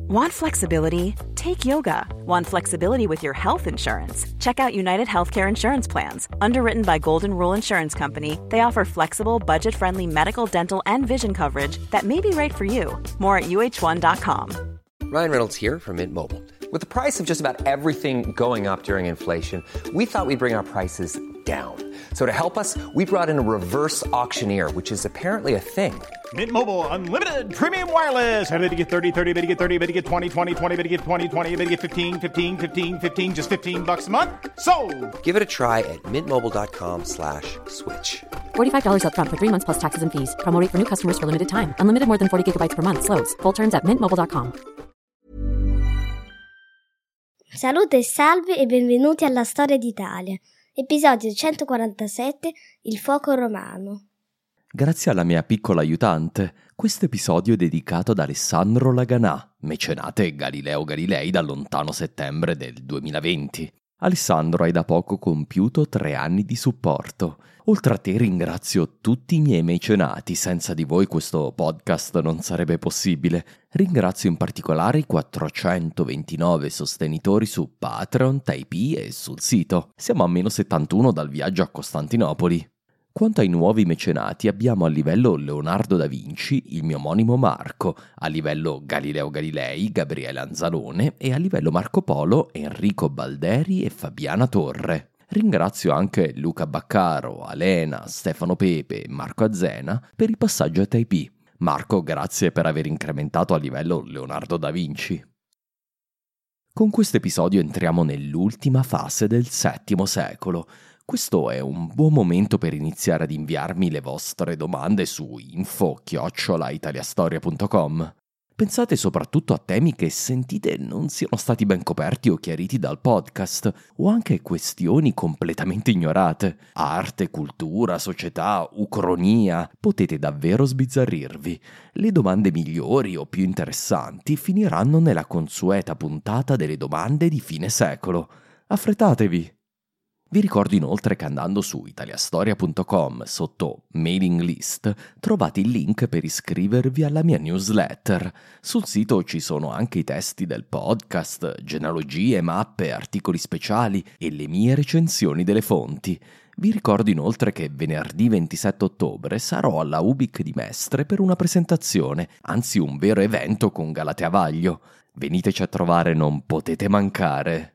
Want flexibility? Take yoga. Want flexibility with your health insurance? Check out United Healthcare Insurance Plans. Underwritten by Golden Rule Insurance Company, they offer flexible, budget-friendly medical, dental, and vision coverage that may be right for you. More at uh1.com. Ryan Reynolds here from Mint Mobile. With the price of just about everything going up during inflation, we thought we'd bring our prices down. So to help us, we brought in a reverse auctioneer, which is apparently a thing. Mint Mobile Unlimited Premium Wireless. How to get 30, 30, bit to get 30, bit to get 20, 20, 20, bit to get 20, 20, bit to get 15, 15, 15, 15, just $15 a month? Sold! Give it a try at mintmobile.com/switch. $45 up front for 3 months plus taxes and fees. Promo rate for new customers for limited time. Unlimited more than 40 gigabytes per month. Slows full terms at mintmobile.com. Salute e salve e benvenuti alla Storia d'Italia. Episodio 147, Il fuoco romano. Grazie alla mia piccola aiutante, questo episodio è dedicato ad Alessandro Laganà, mecenate Galileo Galilei dal lontano settembre del 2020. Alessandro, hai da poco compiuto 3 anni di supporto. Oltre a te ringrazio tutti i miei mecenati, senza di voi questo podcast non sarebbe possibile. Ringrazio in particolare i 429 sostenitori su Patreon, Tipeee e sul sito. Siamo a meno 71 dal viaggio a Costantinopoli. Quanto ai nuovi mecenati abbiamo a livello Leonardo da Vinci il mio omonimo Marco, a livello Galileo Galilei, Gabriele Anzalone e a livello Marco Polo, Enrico Balderi e Fabiana Torre. Ringrazio anche Luca Baccaro, Alena, Stefano Pepe e Marco Azzena per il passaggio a Tipeee. Marco, grazie per aver incrementato a livello Leonardo da Vinci. Con questo episodio entriamo nell'ultima fase del VII secolo. Questo è un buon momento per iniziare ad inviarmi le vostre domande su info@italiastoria.com. Pensate soprattutto a temi che sentite non siano stati ben coperti o chiariti dal podcast, o anche questioni completamente ignorate. Arte, cultura, società, ucronia. Potete davvero sbizzarrirvi. Le domande migliori o più interessanti finiranno nella consueta puntata delle domande di fine secolo. Affrettatevi! Vi ricordo inoltre che andando su italiastoria.com sotto mailing list trovate il link per iscrivervi alla mia newsletter. Sul sito ci sono anche i testi del podcast, genealogie, mappe, articoli speciali e le mie recensioni delle fonti. Vi ricordo inoltre che venerdì 27 ottobre sarò alla Ubic di Mestre per una presentazione, anzi un vero evento con Galatea Vaglio. Veniteci a trovare, non potete mancare.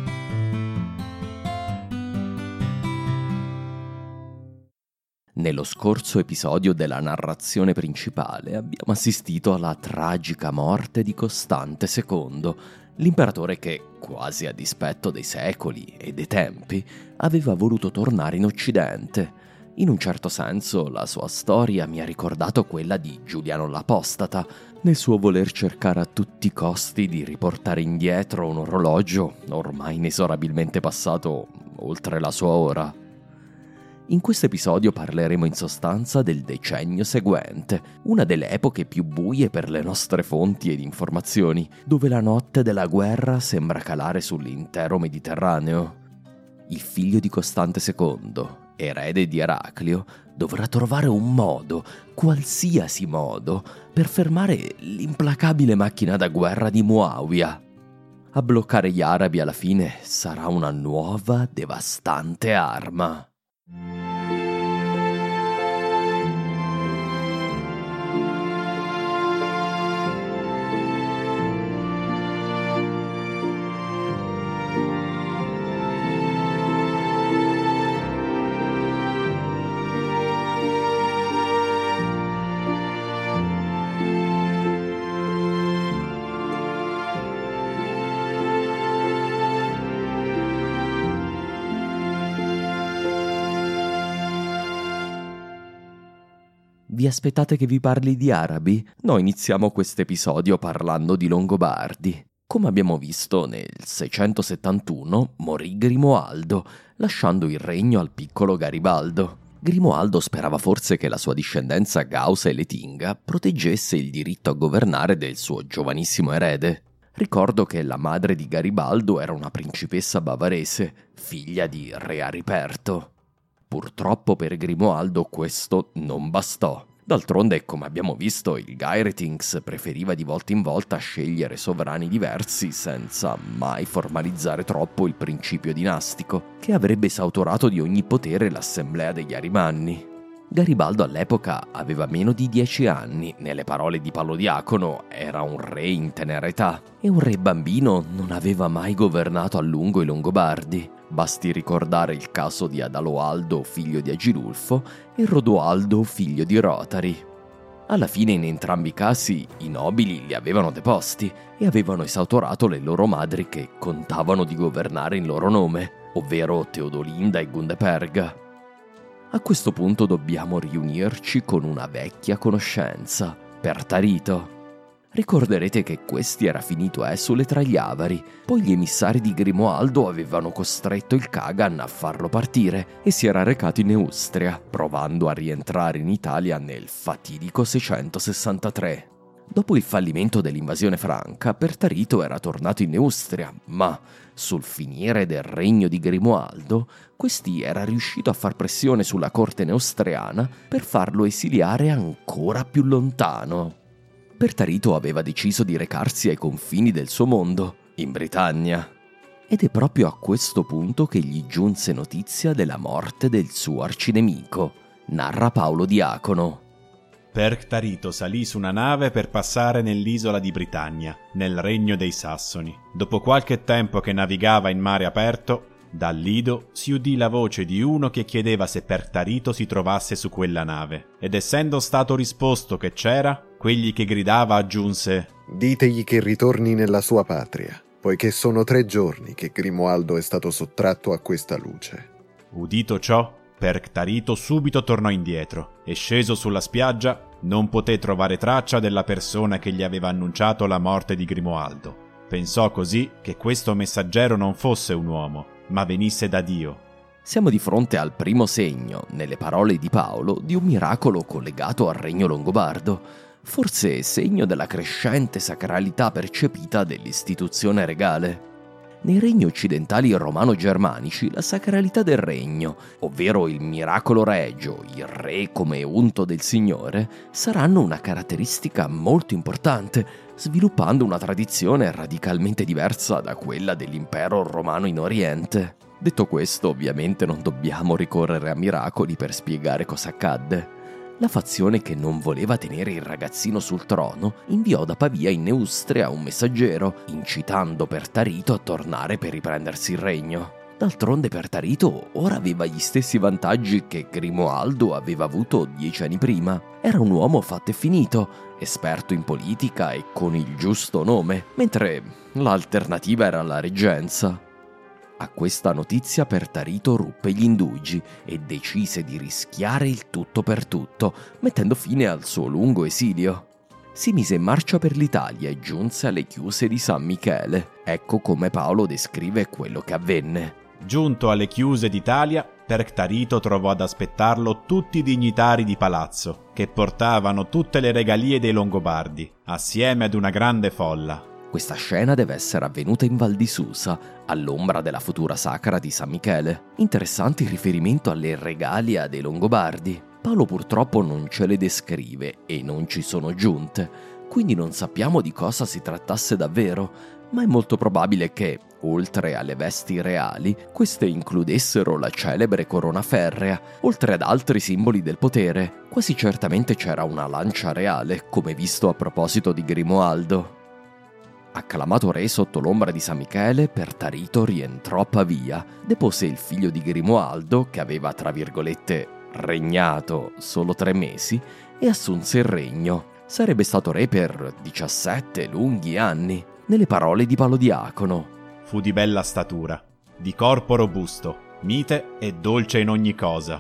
Nello scorso episodio della narrazione principale abbiamo assistito alla tragica morte di Costante II, l'imperatore che, quasi a dispetto dei secoli e dei tempi, aveva voluto tornare in Occidente. In un certo senso la sua storia mi ha ricordato quella di Giuliano l'Apostata, nel suo voler cercare a tutti i costi di riportare indietro un orologio ormai inesorabilmente passato oltre la sua ora. In questo episodio parleremo in sostanza del decennio seguente, una delle epoche più buie per le nostre fonti ed informazioni, dove la notte della guerra sembra calare sull'intero Mediterraneo. Il figlio di Costante II, erede di Eraclio, dovrà trovare un modo, qualsiasi modo, per fermare l'implacabile macchina da guerra di Muawiyah. A bloccare gli arabi alla fine sarà una nuova, devastante arma. Vi aspettate che vi parli di arabi? Noi iniziamo questo episodio parlando di Longobardi. Come abbiamo visto, nel 671 morì Grimoaldo, lasciando il regno al piccolo Garibaldo. Grimoaldo sperava forse che la sua discendenza gausa e letinga proteggesse il diritto a governare del suo giovanissimo erede. Ricordo che la madre di Garibaldo era una principessa bavarese, figlia di re Ariperto. Purtroppo per Grimoaldo questo non bastò. D'altronde, come abbiamo visto, il Gairetings preferiva di volta in volta scegliere sovrani diversi senza mai formalizzare troppo il principio dinastico, che avrebbe esautorato di ogni potere l'assemblea degli Arimanni. Garibaldo all'epoca aveva meno di 10 anni, nelle parole di Paolo Diacono era un re in tenera età, e un re bambino non aveva mai governato a lungo i Longobardi. Basti ricordare il caso di Adaloaldo, figlio di Agilulfo, e Rodoaldo, figlio di Rotari. Alla fine, in entrambi i casi, i nobili li avevano deposti e avevano esautorato le loro madri che contavano di governare in loro nome, ovvero Teodolinda e Gundeperga. A questo punto dobbiamo riunirci con una vecchia conoscenza, Pertarito. Ricorderete che questi era finito esule tra gli Avari, poi gli emissari di Grimoaldo avevano costretto il Kagan a farlo partire e si era recato in Neustria, provando a rientrare in Italia nel fatidico 663. Dopo il fallimento dell'invasione franca, Pertarito era tornato in Neustria, ma sul finire del regno di Grimoaldo, questi era riuscito a far pressione sulla corte neustriana per farlo esiliare ancora più lontano. Pertarito aveva deciso di recarsi ai confini del suo mondo, in Britannia. Ed è proprio a questo punto che gli giunse notizia della morte del suo arcinemico, narra Paolo Diacono. Pertarito salì su una nave per passare nell'isola di Britannia, nel regno dei Sassoni. Dopo qualche tempo che navigava in mare aperto, dal lido si udì la voce di uno che chiedeva se Pertarito si trovasse su quella nave, ed essendo stato risposto che c'era, quegli che gridava aggiunse: «Ditegli che ritorni nella sua patria, poiché sono 3 giorni che Grimoaldo è stato sottratto a questa luce». Udito ciò, Pertarito subito tornò indietro e sceso sulla spiaggia non poté trovare traccia della persona che gli aveva annunciato la morte di Grimoaldo. Pensò così che questo messaggero non fosse un uomo, ma venisse da Dio. Siamo di fronte al primo segno, nelle parole di Paolo, di un miracolo collegato al regno longobardo, forse segno della crescente sacralità percepita dell'istituzione regale. Nei regni occidentali romano-germanici la sacralità del regno, ovvero il miracolo regio, il re come unto del Signore, saranno una caratteristica molto importante, sviluppando una tradizione radicalmente diversa da quella dell'impero romano in Oriente. Detto questo, ovviamente non dobbiamo ricorrere a miracoli per spiegare cosa accadde. La fazione che non voleva tenere il ragazzino sul trono inviò da Pavia in Neustria un messaggero, incitando Pertarito a tornare per riprendersi il regno. D'altronde Pertarito ora aveva gli stessi vantaggi che Grimoaldo aveva avuto 10 anni prima. Era un uomo fatto e finito, esperto in politica e con il giusto nome, mentre l'alternativa era la reggenza. A questa notizia Pertarito ruppe gli indugi e decise di rischiare il tutto per tutto, mettendo fine al suo lungo esilio. Si mise in marcia per l'Italia e giunse alle chiuse di San Michele. Ecco come Paolo descrive quello che avvenne. Giunto alle chiuse d'Italia, Pertarito trovò ad aspettarlo tutti i dignitari di palazzo, che portavano tutte le regalie dei Longobardi, assieme ad una grande folla. Questa scena deve essere avvenuta in Val di Susa, all'ombra della futura sacra di San Michele. Interessante il riferimento alle regalia dei Longobardi. Paolo purtroppo non ce le descrive e non ci sono giunte, quindi non sappiamo di cosa si trattasse davvero, ma è molto probabile che, oltre alle vesti reali, queste includessero la celebre corona ferrea, oltre ad altri simboli del potere. Quasi certamente c'era una lancia reale, come visto a proposito di Grimoaldo. Acclamato re sotto l'ombra di San Michele, Pertarito rientrò a Pavia, depose il figlio di Grimoaldo, che aveva, tra virgolette, regnato solo 3 mesi, e assunse il regno. Sarebbe stato re per 17 lunghi anni. Nelle parole di Paolo Diacono: fu di bella statura, di corpo robusto, mite e dolce in ogni cosa.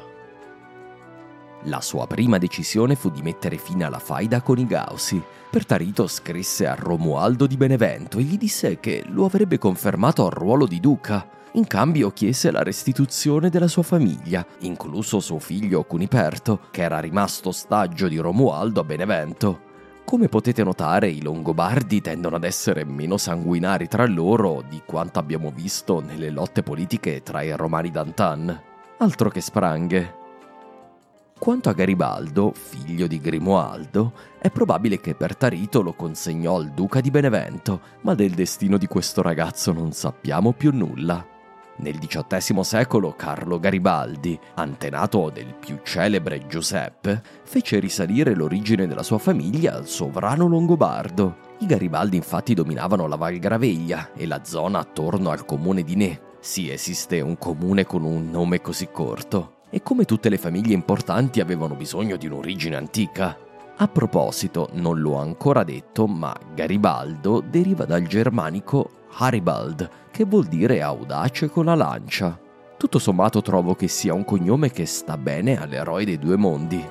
La sua prima decisione fu di mettere fine alla faida con i Gausi. Pertarito scrisse a Romualdo di Benevento e gli disse che lo avrebbe confermato al ruolo di duca. In cambio chiese la restituzione della sua famiglia, incluso suo figlio Cuniperto, che era rimasto ostaggio di Romualdo a Benevento. Come potete notare, i Longobardi tendono ad essere meno sanguinari tra loro di quanto abbiamo visto nelle lotte politiche tra i Romani d'antan. Altro che spranghe. Quanto a Garibaldo, figlio di Grimoaldo, è probabile che Pertarito lo consegnò al duca di Benevento, ma del destino di questo ragazzo non sappiamo più nulla. Nel XVIII secolo Carlo Garibaldi, antenato del più celebre Giuseppe, fece risalire l'origine della sua famiglia al sovrano longobardo. I Garibaldi infatti dominavano la Val Graveglia e la zona attorno al comune di Ne. Sì, esiste un comune con un nome così corto. E come tutte le famiglie importanti avevano bisogno di un'origine antica. A proposito, non l'ho ancora detto, ma Garibaldo deriva dal germanico Haribald, che vuol dire audace con la lancia. Tutto sommato trovo che sia un cognome che sta bene all'eroe dei due mondi.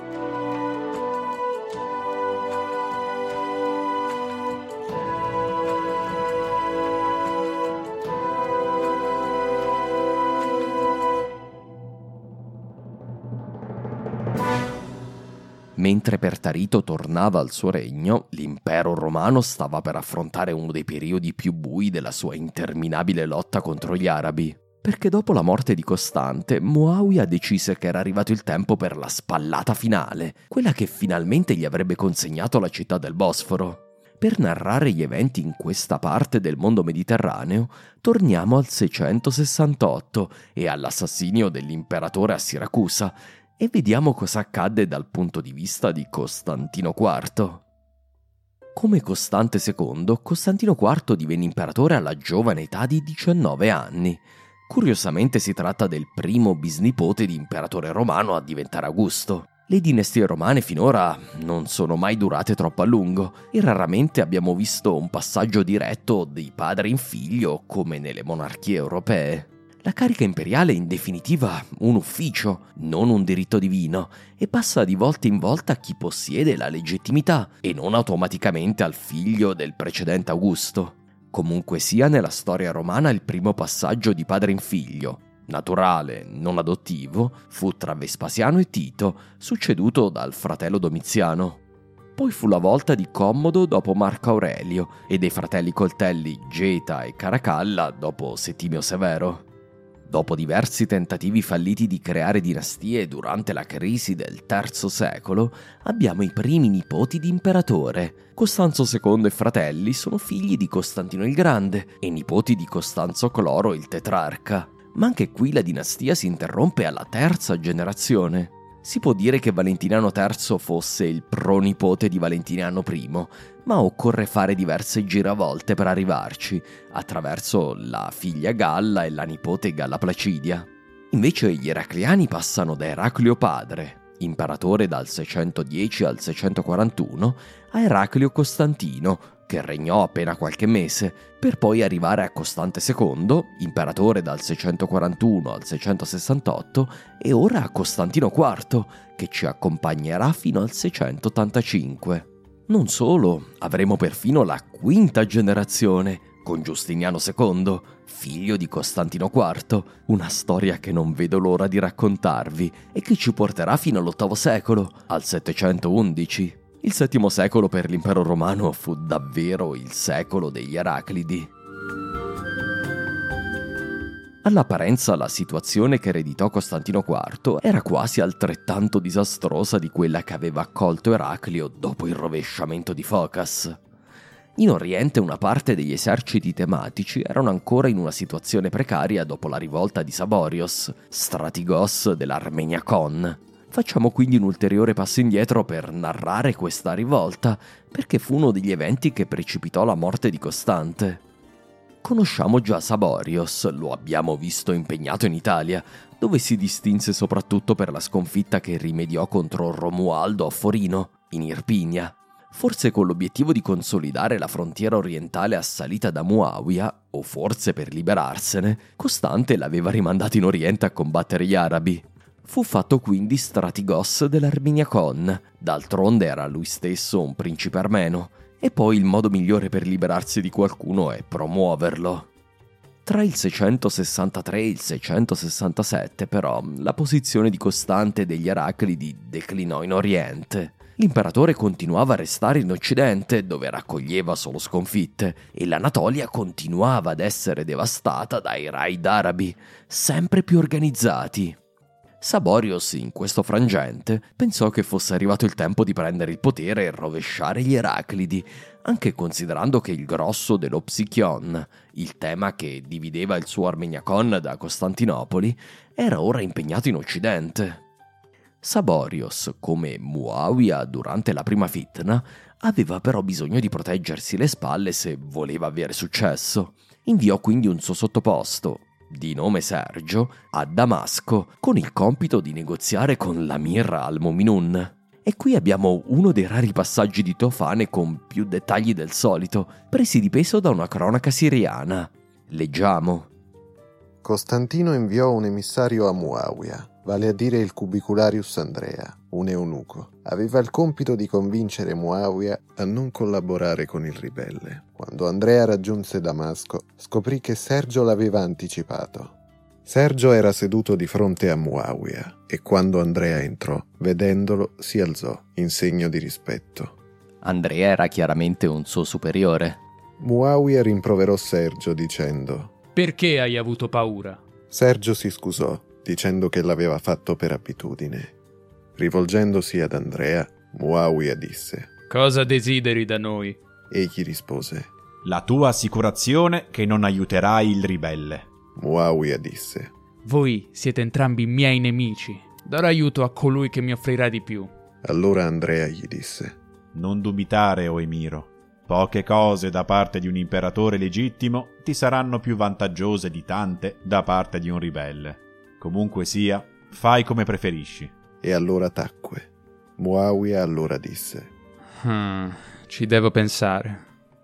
Mentre Pertarito tornava al suo regno, l'impero romano stava per affrontare uno dei periodi più bui della sua interminabile lotta contro gli arabi. Perché dopo la morte di Costante, Muawiya decise che era arrivato il tempo per la spallata finale, quella che finalmente gli avrebbe consegnato la città del Bosforo. Per narrare gli eventi in questa parte del mondo mediterraneo, torniamo al 668 e all'assassinio dell'imperatore a Siracusa, e vediamo cosa accadde dal punto di vista di Costantino IV. Come Costante II, Costantino IV divenne imperatore alla giovane età di 19 anni. Curiosamente si tratta del primo bisnipote di imperatore romano a diventare Augusto. Le dinastie romane finora non sono mai durate troppo a lungo e raramente abbiamo visto un passaggio diretto di padre in figlio come nelle monarchie europee. La carica imperiale è in definitiva un ufficio, non un diritto divino, e passa di volta in volta a chi possiede la legittimità e non automaticamente al figlio del precedente Augusto. Comunque sia, nella storia romana il primo passaggio di padre in figlio, naturale, non adottivo, fu tra Vespasiano e Tito, succeduto dal fratello Domiziano. Poi fu la volta di Commodo dopo Marco Aurelio e dei fratelli coltelli Geta e Caracalla dopo Settimio Severo. Dopo diversi tentativi falliti di creare dinastie durante la crisi del III secolo, abbiamo i primi nipoti di imperatore. Costanzo II e fratelli sono figli di Costantino il Grande e nipoti di Costanzo Cloro il tetrarca. Ma anche qui la dinastia si interrompe alla terza generazione. Si può dire che Valentiniano III fosse il pronipote di Valentiniano I, ma occorre fare diverse giravolte per arrivarci, attraverso la figlia Galla e la nipote Galla Placidia. Invece gli eracliani passano da Eraclio padre, imperatore dal 610 al 641, a Eraclio Costantino, che regnò appena qualche mese, per poi arrivare a Costante II, imperatore dal 641 al 668, e ora a Costantino IV, che ci accompagnerà fino al 685. Non solo, avremo perfino la quinta generazione, con Giustiniano II, figlio di Costantino IV, una storia che non vedo l'ora di raccontarvi e che ci porterà fino all'VIII secolo, al 711. Il VII secolo per l'impero romano fu davvero il secolo degli Eraclidi. All'apparenza la situazione che ereditò Costantino IV era quasi altrettanto disastrosa di quella che aveva accolto Eraclio dopo il rovesciamento di Focas. In Oriente una parte degli eserciti tematici erano ancora in una situazione precaria dopo la rivolta di Saborios, stratigos dell'Armenia Con. Facciamo quindi un ulteriore passo indietro per narrare questa rivolta, perché fu uno degli eventi che precipitò la morte di Costante. Conosciamo già Saborios, lo abbiamo visto impegnato in Italia, dove si distinse soprattutto per la sconfitta che rimediò contro Romualdo a Forino, in Irpinia. Forse con l'obiettivo di consolidare la frontiera orientale assalita da Muawiya, o forse per liberarsene, Costante l'aveva rimandato in Oriente a combattere gli arabi. Fu fatto quindi stratigos dell'Armenia Con, d'altronde era lui stesso un principe armeno, e poi il modo migliore per liberarsi di qualcuno è promuoverlo. Tra il 663 e il 667, però, la posizione di Costante e degli Eraclidi declinò in Oriente. L'imperatore continuava a restare in Occidente, dove raccoglieva solo sconfitte, e l'Anatolia continuava ad essere devastata dai raid arabi, sempre più organizzati. Saborios, in questo frangente, pensò che fosse arrivato il tempo di prendere il potere e rovesciare gli Eraclidi, anche considerando che il grosso dello Psichion, il tema che divideva il suo Armeniakon da Costantinopoli, era ora impegnato in Occidente. Saborios, come Muawiyah durante la prima fitna, aveva però bisogno di proteggersi le spalle se voleva avere successo. Inviò quindi un suo sottoposto, di nome Sergio, a Damasco, con il compito di negoziare con l'Amir al-Muminun. E qui abbiamo uno dei rari passaggi di Teofane con più dettagli del solito, presi di peso da una cronaca siriana. Leggiamo. Costantino inviò un emissario a Muawiyah, vale a dire il cubicularius Andrea, un eunuco. Aveva il compito di convincere Muawiyah a non collaborare con il ribelle. Quando Andrea raggiunse Damasco, scoprì che Sergio l'aveva anticipato. Sergio era seduto di fronte a Muawiyah e quando Andrea entrò, vedendolo, si alzò in segno di rispetto. Andrea era chiaramente un suo superiore. Muawiyah rimproverò Sergio dicendo: «Perché hai avuto paura?» Sergio si scusò, dicendo che l'aveva fatto per abitudine. Rivolgendosi ad Andrea, Muawiyah disse: «Cosa desideri da noi?» Egli rispose: «La tua assicurazione che non aiuterai il ribelle». Muawiyah disse: «Voi siete entrambi miei nemici. Darò aiuto a colui che mi offrirà di più». Allora Andrea gli disse: «Non dubitare, o Emiro. Poche cose da parte di un imperatore legittimo ti saranno più vantaggiose di tante da parte di un ribelle. Comunque sia, fai come preferisci». E allora tacque. Muawiyah allora disse: Ci devo pensare.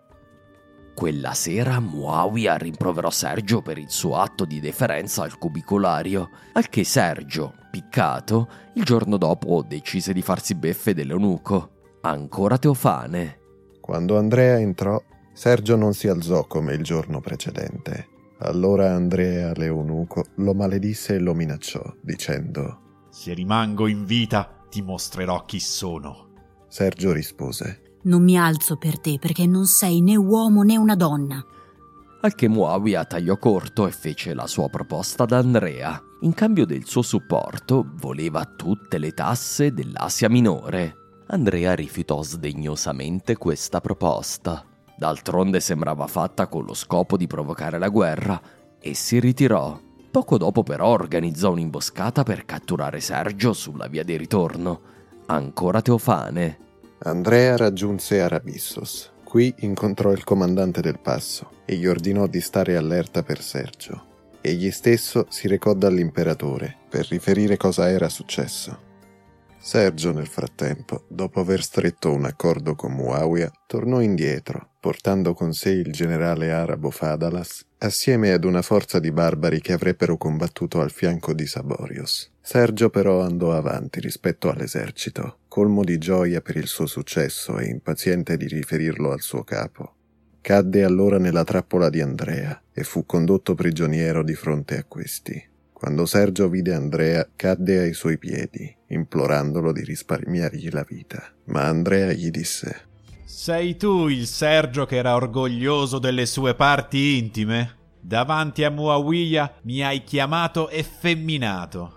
Quella sera Muawiyah rimproverò Sergio per il suo atto di deferenza al cubicolario, al che Sergio, piccato, il giorno dopo decise di farsi beffe dell'eunuco. Ancora Teofane. Quando Andrea entrò, Sergio non si alzò come il giorno precedente. Allora Andrea l'eunuco lo maledisse e lo minacciò, dicendo: «Se rimango in vita, ti mostrerò chi sono». Sergio rispose: «Non mi alzo per te perché non sei né uomo né una donna». Al che Muawiyah tagliò corto e fece la sua proposta ad Andrea. In cambio del suo supporto, voleva tutte le tasse dell'Asia Minore. Andrea rifiutò sdegnosamente questa proposta. D'altronde sembrava fatta con lo scopo di provocare la guerra e si ritirò. Poco dopo però organizzò un'imboscata per catturare Sergio sulla via di ritorno. Ancora Teofane. Andrea raggiunse Arabissos. Qui incontrò il comandante del passo e gli ordinò di stare allerta per Sergio. Egli stesso si recò dall'imperatore per riferire cosa era successo. Sergio, nel frattempo, dopo aver stretto un accordo con Muawiyah, tornò indietro, portando con sé il generale arabo Fadalas, assieme ad una forza di barbari che avrebbero combattuto al fianco di Saborios. Sergio però andò avanti rispetto all'esercito, colmo di gioia per il suo successo e impaziente di riferirlo al suo capo. Cadde allora nella trappola di Andrea e fu condotto prigioniero di fronte a questi. Quando Sergio vide Andrea, cadde ai suoi piedi, implorandolo di risparmiargli la vita. Ma Andrea gli disse: «Sei tu il Sergio che era orgoglioso delle sue parti intime? Davanti a Muawiyah mi hai chiamato effeminato.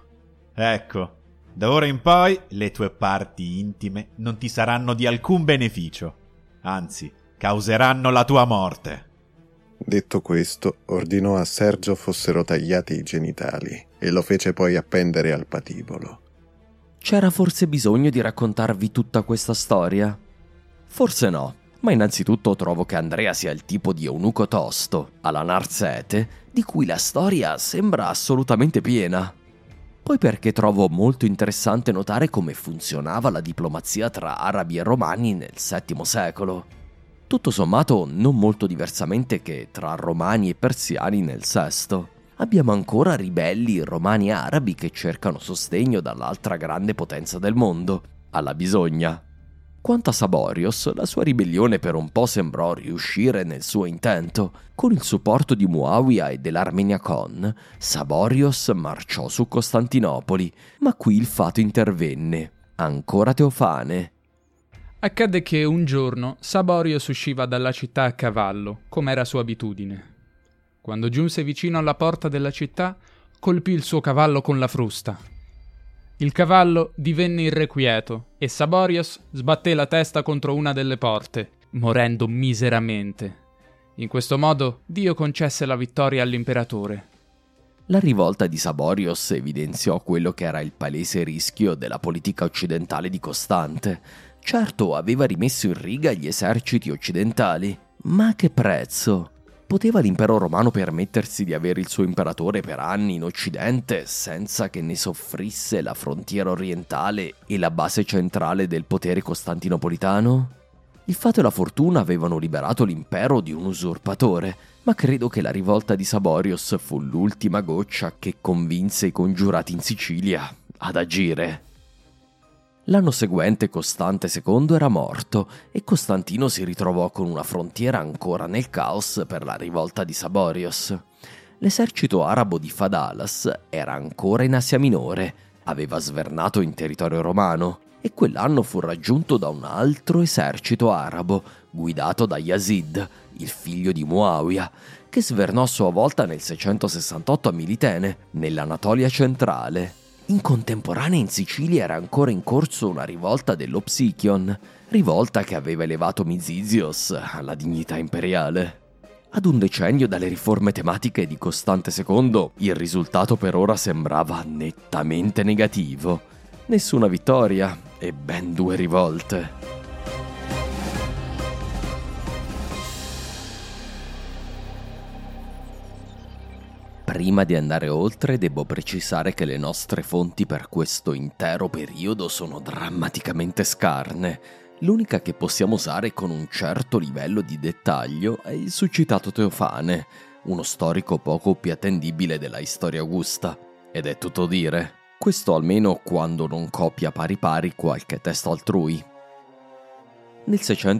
Ecco, da ora in poi le tue parti intime non ti saranno di alcun beneficio. Anzi, causeranno la tua morte». Detto questo, ordinò a Sergio fossero tagliati i genitali e lo fece poi appendere al patibolo. C'era forse bisogno di raccontarvi tutta questa storia? Forse no, ma innanzitutto trovo che Andrea sia il tipo di eunuco tosto, alla Narsete, di cui la storia sembra assolutamente piena. Poi perché trovo molto interessante notare come funzionava la diplomazia tra arabi e romani nel VII secolo. Tutto sommato non molto diversamente che tra romani e persiani nel VI. Abbiamo ancora ribelli romani e arabi che cercano sostegno dall'altra grande potenza del mondo, alla bisogna. Quanto a Saborios, la sua ribellione per un po' sembrò riuscire nel suo intento. Con il supporto di Muawiyah e dell'Armeniakon, Saborios marciò su Costantinopoli, ma qui il fato intervenne. Ancora Teofane. Accadde che un giorno Saborios usciva dalla città a cavallo, come era sua abitudine. Quando giunse vicino alla porta della città, colpì il suo cavallo con la frusta. Il cavallo divenne irrequieto e Saborios sbatté la testa contro una delle porte, morendo miseramente. In questo modo Dio concesse la vittoria all'imperatore. La rivolta di Saborios evidenziò quello che era il palese rischio della politica occidentale di Costante. Certo, aveva rimesso in riga gli eserciti occidentali, ma a che prezzo? Poteva l'impero romano permettersi di avere il suo imperatore per anni in Occidente senza che ne soffrisse la frontiera orientale e la base centrale del potere costantinopolitano? Il fatto e la fortuna avevano liberato l'impero di un usurpatore, ma credo che la rivolta di Saborios fu l'ultima goccia che convinse i congiurati in Sicilia ad agire. L'anno seguente Costante II era morto e Costantino si ritrovò con una frontiera ancora nel caos per la rivolta di Saborios. L'esercito arabo di Fadalas era ancora in Asia Minore, aveva svernato in territorio romano e quell'anno fu raggiunto da un altro esercito arabo guidato da Yazid, il figlio di Muawiyah, che svernò a sua volta nel 668 a Militene, nell'Anatolia centrale. In contemporanea in Sicilia era ancora in corso una rivolta dello Psichion, rivolta che aveva elevato Misizios alla dignità imperiale. Ad un decennio dalle riforme tematiche di Costante II, il risultato per ora sembrava nettamente negativo. Nessuna vittoria e ben 2 rivolte. Prima di andare oltre, devo precisare che le nostre fonti per questo intero periodo sono drammaticamente scarne. L'unica che possiamo usare con un certo livello di dettaglio è il succitato Teofane, uno storico poco più attendibile della storia augusta. Ed è tutto dire. Questo almeno quando non copia pari pari qualche testo altrui. Nel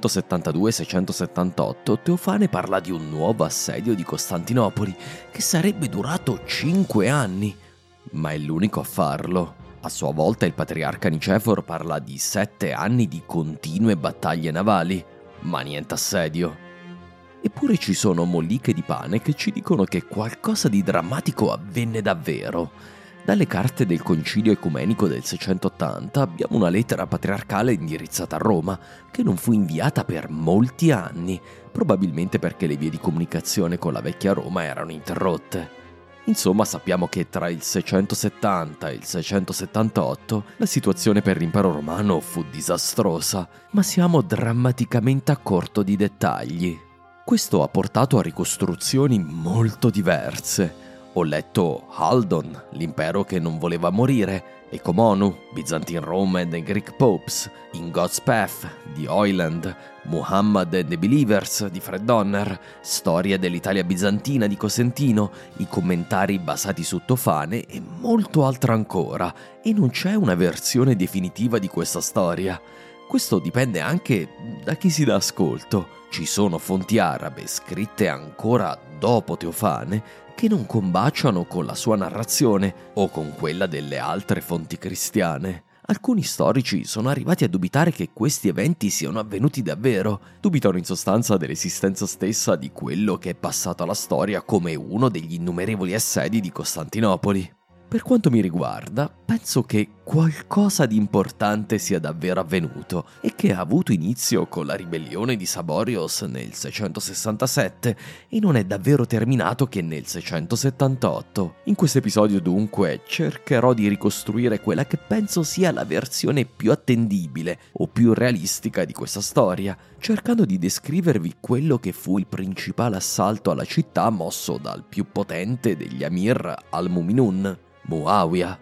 672-678 Teofane parla di un nuovo assedio di Costantinopoli che sarebbe durato 5 anni, ma è l'unico a farlo. A sua volta il patriarca Nicefor parla di 7 anni di continue battaglie navali, ma niente assedio. Eppure ci sono molliche di pane che ci dicono che qualcosa di drammatico avvenne davvero. Dalle carte del Concilio Ecumenico del 680 abbiamo una lettera patriarcale indirizzata a Roma, che non fu inviata per molti anni, probabilmente perché le vie di comunicazione con la vecchia Roma erano interrotte. Insomma, sappiamo che tra il 670 e il 678 la situazione per l'impero romano fu disastrosa, ma siamo drammaticamente a corto di dettagli. Questo ha portato a ricostruzioni molto diverse. Ho letto Haldon, l'impero che non voleva morire, Ecomonu, Byzantine Rome and the Greek Popes, In God's Path di Hoyland, Muhammad and the Believers di Fred Donner, Storia dell'Italia bizantina di Cosentino, i commentari basati su Teofane e molto altro ancora, e non c'è una versione definitiva di questa storia. Questo dipende anche da chi si dà ascolto. Ci sono fonti arabe scritte ancora dopo Teofane che non combaciano con la sua narrazione o con quella delle altre fonti cristiane. Alcuni storici sono arrivati a dubitare che questi eventi siano avvenuti davvero, dubitano in sostanza dell'esistenza stessa di quello che è passato alla storia come uno degli innumerevoli assedi di Costantinopoli. Per quanto mi riguarda, penso che qualcosa di importante sia davvero avvenuto e che ha avuto inizio con la ribellione di Saborios nel 667 e non è davvero terminato che nel 678. In questo episodio dunque cercherò di ricostruire quella che penso sia la versione più attendibile o più realistica di questa storia, cercando di descrivervi quello che fu il principale assalto alla città mosso dal più potente degli Amir al-Muminun, Muawiyah.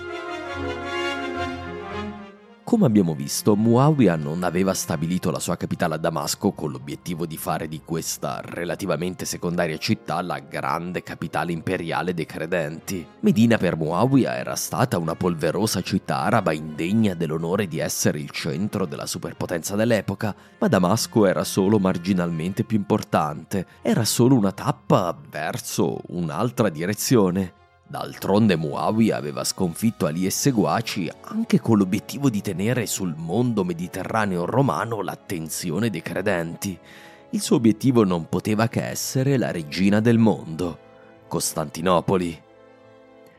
Come abbiamo visto, Muawiyah non aveva stabilito la sua capitale a Damasco con l'obiettivo di fare di questa relativamente secondaria città la grande capitale imperiale dei credenti. Medina per Muawiyah era stata una polverosa città araba indegna dell'onore di essere il centro della superpotenza dell'epoca, ma Damasco era solo marginalmente più importante, era solo una tappa verso un'altra direzione. D'altronde Muawiyah aveva sconfitto Ali e seguaci anche con l'obiettivo di tenere sul mondo mediterraneo romano l'attenzione dei credenti. Il suo obiettivo non poteva che essere la regina del mondo, Costantinopoli.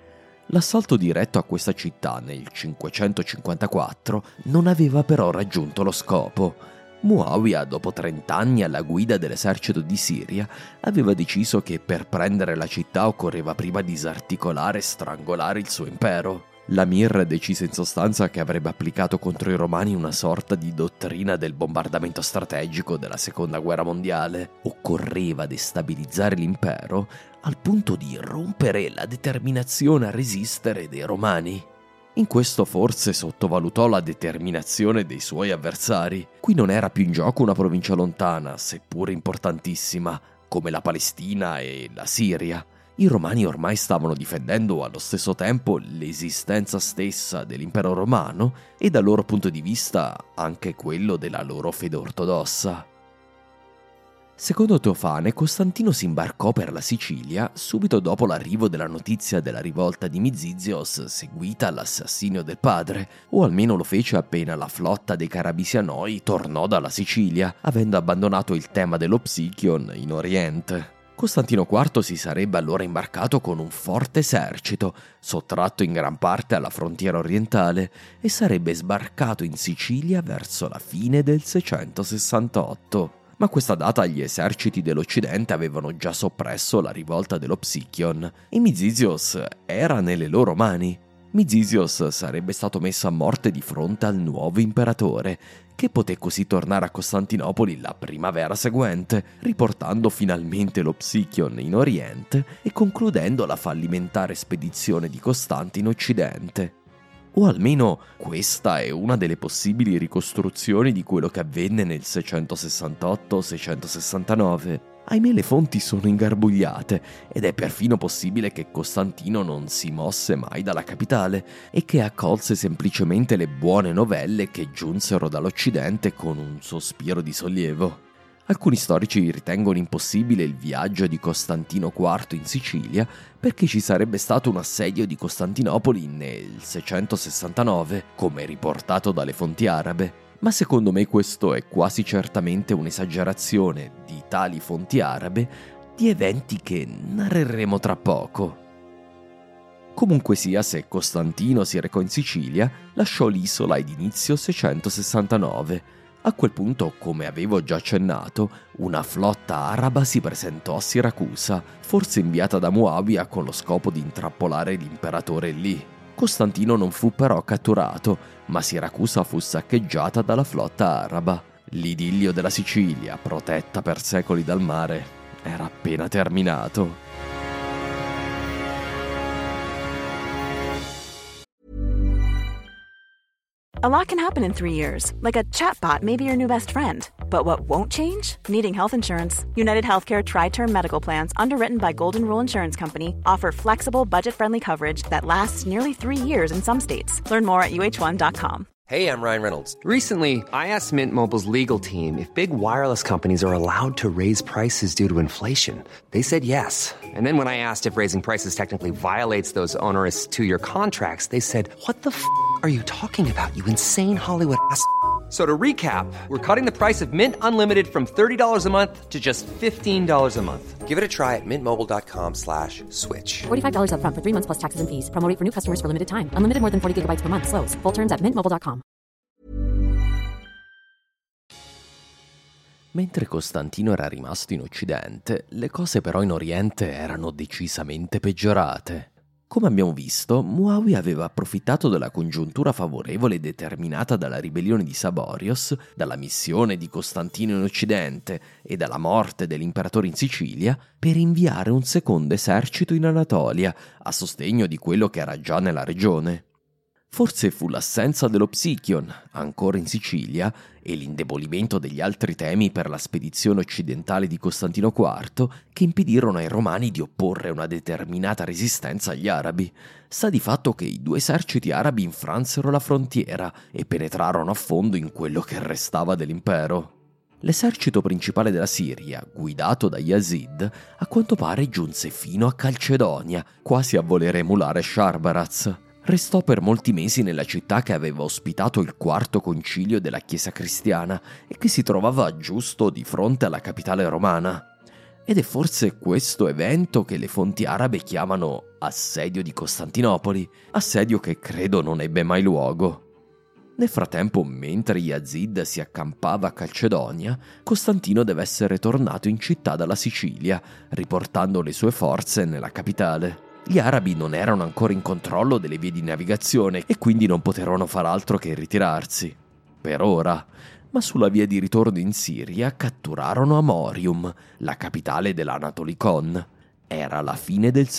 L'assalto diretto a questa città nel 554 non aveva però raggiunto lo scopo. Muawiyah, dopo 30 anni alla guida dell'esercito di Siria, aveva deciso che per prendere la città occorreva prima disarticolare e strangolare il suo impero. L'Amir decise in sostanza che avrebbe applicato contro i Romani una sorta di dottrina del bombardamento strategico della Seconda Guerra Mondiale. Occorreva destabilizzare l'impero al punto di rompere la determinazione a resistere dei Romani. In questo forse sottovalutò la determinazione dei suoi avversari. Qui non era più in gioco una provincia lontana, seppure importantissima, come la Palestina e la Siria. I Romani ormai stavano difendendo allo stesso tempo l'esistenza stessa dell'impero romano e dal loro punto di vista anche quello della loro fede ortodossa. Secondo Teofane, Costantino si imbarcò per la Sicilia subito dopo l'arrivo della notizia della rivolta di Mizizios seguita all'assassinio del padre, o almeno lo fece appena la flotta dei Carabisianoi tornò dalla Sicilia, avendo abbandonato il tema dello Psichion in Oriente. Costantino IV si sarebbe allora imbarcato con un forte esercito, sottratto in gran parte alla frontiera orientale, e sarebbe sbarcato in Sicilia verso la fine del 668. Ma a questa data gli eserciti dell'Occidente avevano già soppresso la rivolta dello Psichion e Mizizios era nelle loro mani. Mizizios sarebbe stato messo a morte di fronte al nuovo imperatore, che poté così tornare a Costantinopoli la primavera seguente, riportando finalmente lo Psichion in Oriente e concludendo la fallimentare spedizione di Costante in Occidente. O almeno questa è una delle possibili ricostruzioni di quello che avvenne nel 668-669. Ahimè, le fonti sono ingarbugliate ed è perfino possibile che Costantino non si mosse mai dalla capitale e che accolse semplicemente le buone novelle che giunsero dall'Occidente con un sospiro di sollievo. Alcuni storici ritengono impossibile il viaggio di Costantino IV in Sicilia perché ci sarebbe stato un assedio di Costantinopoli nel 669, come riportato dalle fonti arabe, ma secondo me questo è quasi certamente un'esagerazione di tali fonti arabe di eventi che narreremo tra poco. Comunque sia, se Costantino si recò in Sicilia, lasciò l'isola ad inizio 669. A quel punto, come avevo già accennato, una flotta araba si presentò a Siracusa, forse inviata da Muawiyah con lo scopo di intrappolare l'imperatore lì. Costantino non fu però catturato, ma Siracusa fu saccheggiata dalla flotta araba. L'idillio della Sicilia, protetta per secoli dal mare, era appena terminato. A lot can happen in 3 years, like a chatbot may be your new best friend. But what won't change? Needing health insurance. United Healthcare Tri-Term Medical Plans, underwritten by Golden Rule Insurance Company, offer flexible, budget-friendly coverage that lasts nearly 3 years in some states. Learn more at uh1.com. Hey, I'm Ryan Reynolds. Recently, I asked Mint Mobile's legal team if big wireless companies are allowed to raise prices due to inflation. They said yes. And then when I asked if raising prices technically violates those onerous 2-year contracts, they said, "What the f*** are you talking about, you insane Hollywood ass?" So to recap, we're cutting the price of Mint Unlimited from $30 a month to just $15 a month. Give it a try at mintmobile.com/switch. $45 up front for 3 months plus taxes and fees. Promo rate for new customers for limited time. Unlimited more than 40 gigabytes per month. Slows full terms at mintmobile.com. Mentre Costantino era rimasto in Occidente, le cose però in Oriente erano decisamente peggiorate. Come abbiamo visto, Muawiyah aveva approfittato della congiuntura favorevole determinata dalla ribellione di Saborios, dalla missione di Costantino in Occidente e dalla morte dell'imperatore in Sicilia per inviare un secondo esercito in Anatolia a sostegno di quello che era già nella regione. Forse fu l'assenza dello Psichion, ancora in Sicilia, e l'indebolimento degli altri temi per la spedizione occidentale di Costantino IV che impedirono ai Romani di opporre una determinata resistenza agli arabi. Sta di fatto che i 2 eserciti arabi infransero la frontiera e penetrarono a fondo in quello che restava dell'impero. L'esercito principale della Siria, guidato da Yazid, a quanto pare giunse fino a Calcedonia, quasi a voler emulare Sharbaraz. Restò per molti mesi nella città che aveva ospitato il 4° concilio della Chiesa cristiana e che si trovava giusto di fronte alla capitale romana. ed è forse questo evento che le fonti arabe chiamano assedio di Costantinopoli, assedio che credo non ebbe mai luogo. Nel frattempo, mentre Yazid si accampava a Calcedonia, Costantino deve essere tornato in città dalla Sicilia, riportando le sue forze nella capitale. Gli arabi non erano ancora in controllo delle vie di navigazione e quindi non poterono far altro che ritirarsi. Per ora. Ma sulla via di ritorno in Siria catturarono Amorium, la capitale dell'Anatolikon. Era la fine del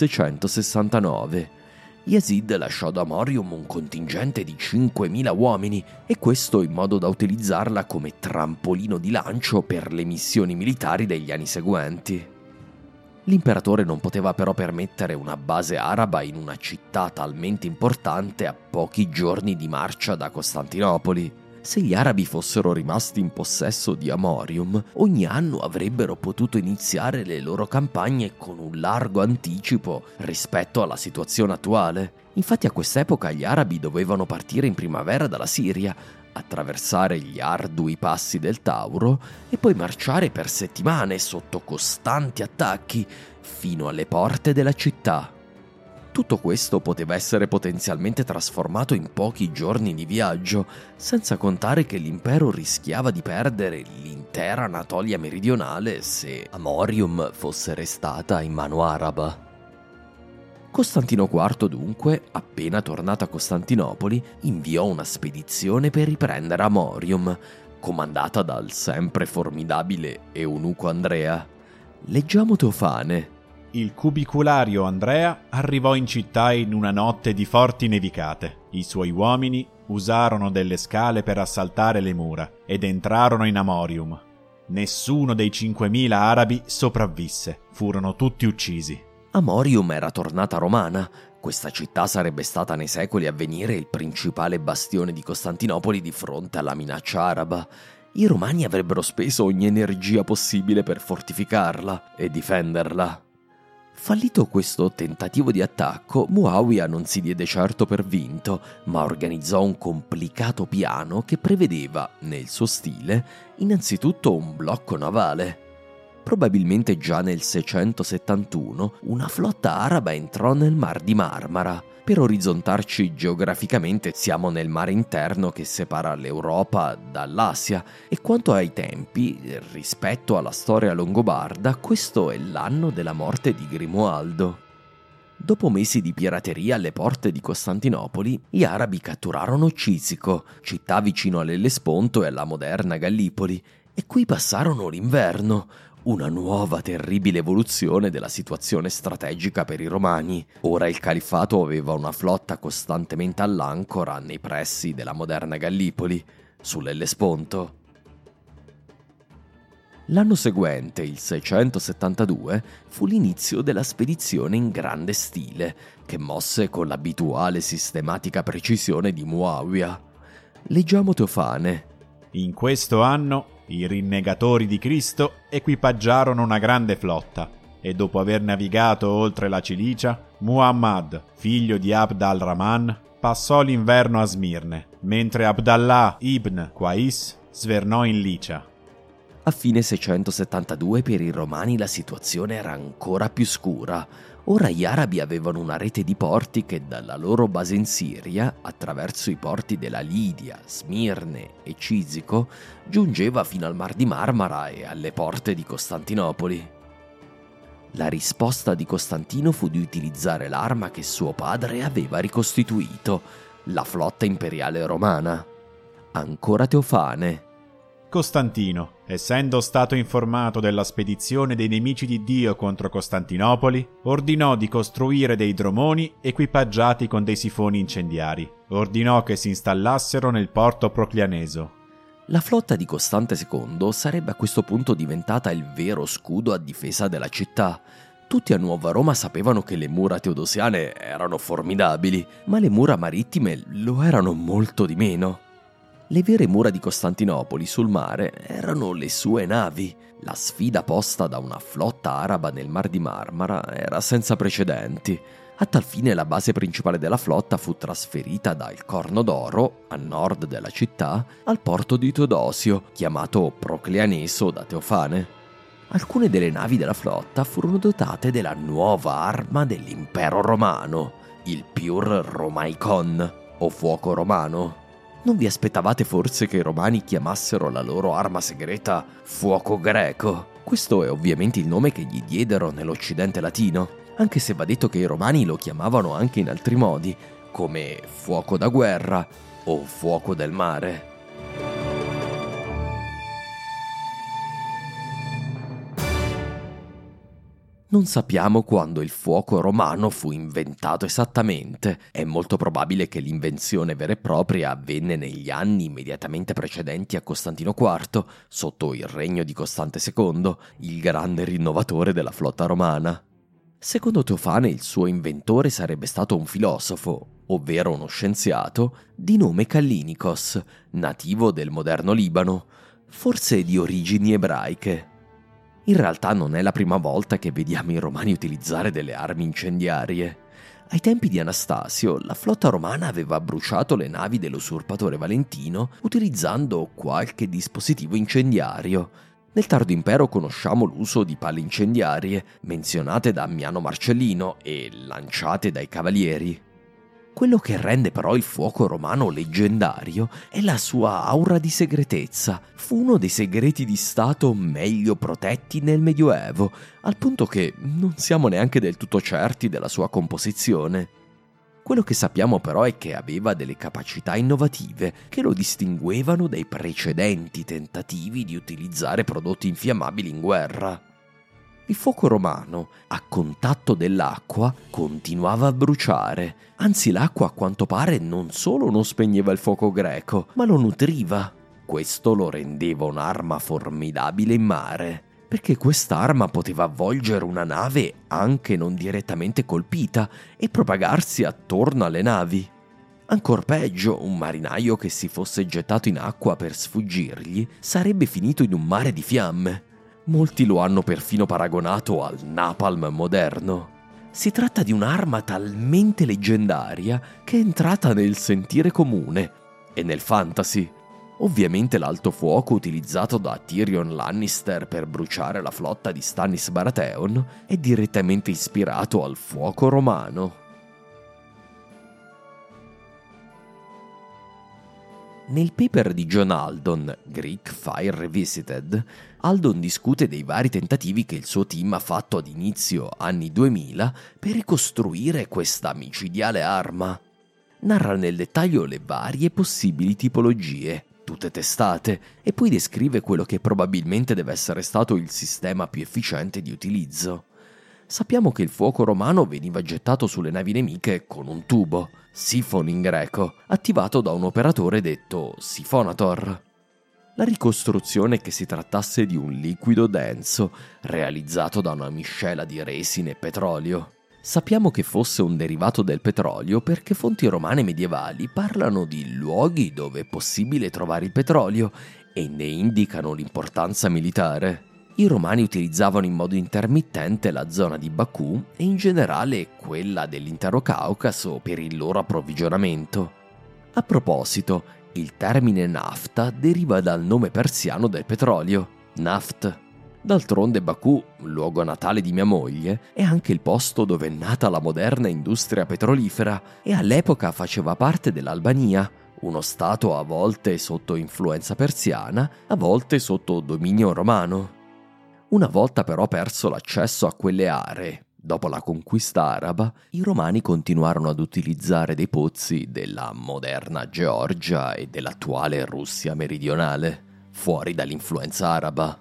669. Yazid lasciò ad Amorium un contingente di 5.000 uomini, e questo in modo da utilizzarla come trampolino di lancio per le missioni militari degli anni seguenti. L'imperatore non poteva però permettere una base araba in una città talmente importante a pochi giorni di marcia da Costantinopoli. Se gli arabi fossero rimasti in possesso di Amorium, ogni anno avrebbero potuto iniziare le loro campagne con un largo anticipo rispetto alla situazione attuale. Infatti a quest'epoca gli arabi dovevano partire in primavera dalla Siria, attraversare gli ardui passi del Tauro e poi marciare per settimane sotto costanti attacchi fino alle porte della città. Tutto questo poteva essere potenzialmente trasformato in pochi giorni di viaggio, senza contare che l'impero rischiava di perdere l'intera Anatolia meridionale se Amorium fosse restata in mano araba. Costantino IV, dunque, appena tornato a Costantinopoli, inviò una spedizione per riprendere Amorium, comandata dal sempre formidabile eunuco Andrea. Leggiamo Teofane. Il cubiculario Andrea arrivò in città in una notte di forti nevicate. I suoi uomini usarono delle scale per assaltare le mura ed entrarono in Amorium. Nessuno dei 5.000 arabi sopravvisse, furono tutti uccisi. Amorium era tornata romana. Questa città sarebbe stata nei secoli a venire il principale bastione di Costantinopoli di fronte alla minaccia araba. I romani avrebbero speso ogni energia possibile per fortificarla e difenderla. Fallito questo tentativo di attacco, Muawiyah non si diede certo per vinto, ma organizzò un complicato piano che prevedeva, nel suo stile, innanzitutto un blocco navale. Probabilmente già nel 671 una flotta araba entrò nel Mar di Marmara. Per orizzontarci geograficamente siamo nel mare interno che separa l'Europa dall'Asia, e quanto ai tempi, rispetto alla storia longobarda, questo è l'anno della morte di Grimoaldo. Dopo mesi di pirateria alle porte di Costantinopoli, gli arabi catturarono Cisico, città vicino all'Ellesponto e alla moderna Gallipoli, e qui passarono l'inverno. Una nuova terribile evoluzione della situazione strategica per i romani. Ora il califfato aveva una flotta costantemente all'ancora nei pressi della moderna Gallipoli, sull'Ellesponto. L'anno seguente, il 672, fu l'inizio della spedizione in grande stile, che mosse con l'abituale sistematica precisione di Muawiyah. Leggiamo Teofane. In questo anno i rinnegatori di Cristo equipaggiarono una grande flotta e dopo aver navigato oltre la Cilicia, Muhammad, figlio di Abd al-Rahman, passò l'inverno a Smirne, mentre Abdallah ibn Qais svernò in Licia. A fine 672 per i romani la situazione era ancora più scura. Ora gli arabi avevano una rete di porti che dalla loro base in Siria, attraverso i porti della Lidia, Smirne e Cisico, giungeva fino al Mar di Marmara e alle porte di Costantinopoli. La risposta di Costantino fu di utilizzare l'arma che suo padre aveva ricostituito, la flotta imperiale romana. Ancora Teofane. Costantino, essendo stato informato della spedizione dei nemici di Dio contro Costantinopoli, ordinò di costruire dei dromoni equipaggiati con dei sifoni incendiari. Ordinò che si installassero nel porto Proclianeso. La flotta di Costante II sarebbe a questo punto diventata il vero scudo a difesa della città. Tutti a Nuova Roma sapevano che le mura teodosiane erano formidabili, ma le mura marittime lo erano molto di meno. Le vere mura di Costantinopoli sul mare erano le sue navi. La sfida posta da una flotta araba nel Mar di Marmara era senza precedenti. A tal fine la base principale della flotta fu trasferita dal Corno d'Oro, a nord della città, al porto di Teodosio, chiamato Proclianeso da Teofane. alcune delle navi della flotta furono dotate della nuova arma dell'impero romano, il Pure Romaicon, o fuoco romano. Non vi aspettavate forse che i romani chiamassero la loro arma segreta fuoco greco? Questo è ovviamente il nome che gli diedero nell'Occidente latino, anche se va detto che i romani lo chiamavano anche in altri modi, come fuoco da guerra o fuoco del mare. Non sappiamo quando il fuoco romano fu inventato esattamente. È molto probabile che l'invenzione vera e propria avvenne negli anni immediatamente precedenti a Costantino IV, sotto il regno di Costante II, il grande rinnovatore della flotta romana. Secondo Teofane il suo inventore sarebbe stato un filosofo, ovvero uno scienziato, di nome Callinicos, nativo del moderno Libano, forse di origini ebraiche. In realtà non è la prima volta che vediamo i romani utilizzare delle armi incendiarie. Ai tempi di Anastasio, la flotta romana aveva bruciato le navi dell'usurpatore Valentino utilizzando qualche dispositivo incendiario. Nel tardo impero conosciamo l'uso di palle incendiarie, menzionate da Ammiano Marcellino e lanciate dai cavalieri. Quello che rende però il fuoco romano leggendario è la sua aura di segretezza. Fu uno dei segreti di Stato meglio protetti nel Medioevo, al punto che non siamo neanche del tutto certi della sua composizione. Quello che sappiamo però è che aveva delle capacità innovative che lo distinguevano dai precedenti tentativi di utilizzare prodotti infiammabili in guerra. Il fuoco romano, a contatto dell'acqua, continuava a bruciare. Anzi, l'acqua a quanto pare non solo non spegneva il fuoco greco, ma lo nutriva. Questo lo rendeva un'arma formidabile in mare, perché quest'arma poteva avvolgere una nave anche non direttamente colpita e propagarsi attorno alle navi. Ancor peggio, un marinaio che si fosse gettato in acqua per sfuggirgli sarebbe finito in un mare di fiamme. Molti lo hanno perfino paragonato al napalm moderno. Si tratta di un'arma talmente leggendaria che è entrata nel sentire comune e nel fantasy. Ovviamente l'alto fuoco utilizzato da Tyrion Lannister per bruciare la flotta di Stannis Baratheon è direttamente ispirato al fuoco romano. Nel paper di John Aldon, Greek Fire Revisited, Aldon discute dei vari tentativi che il suo team ha fatto ad inizio anni 2000 per ricostruire questa micidiale arma. Narra nel dettaglio le varie possibili tipologie, tutte testate, e poi descrive quello che probabilmente deve essere stato il sistema più efficiente di utilizzo. Sappiamo che il fuoco romano veniva gettato sulle navi nemiche con un tubo, sifon in greco, attivato da un operatore detto sifonator. La ricostruzione è che si trattasse di un liquido denso, realizzato da una miscela di resine e petrolio. Sappiamo che fosse un derivato del petrolio perché fonti romane medievali parlano di luoghi dove è possibile trovare il petrolio e ne indicano l'importanza militare. I romani utilizzavano in modo intermittente la zona di Baku e in generale quella dell'intero Caucaso per il loro approvvigionamento. A proposito, il termine nafta deriva dal nome persiano del petrolio, naft. D'altronde Baku, luogo natale di mia moglie, è anche il posto dove è nata la moderna industria petrolifera e all'epoca faceva parte dell'Albania, uno stato a volte sotto influenza persiana, a volte sotto dominio romano. Una volta però perso l'accesso a quelle aree, dopo la conquista araba, i romani continuarono ad utilizzare dei pozzi della moderna Georgia e dell'attuale Russia meridionale, fuori dall'influenza araba.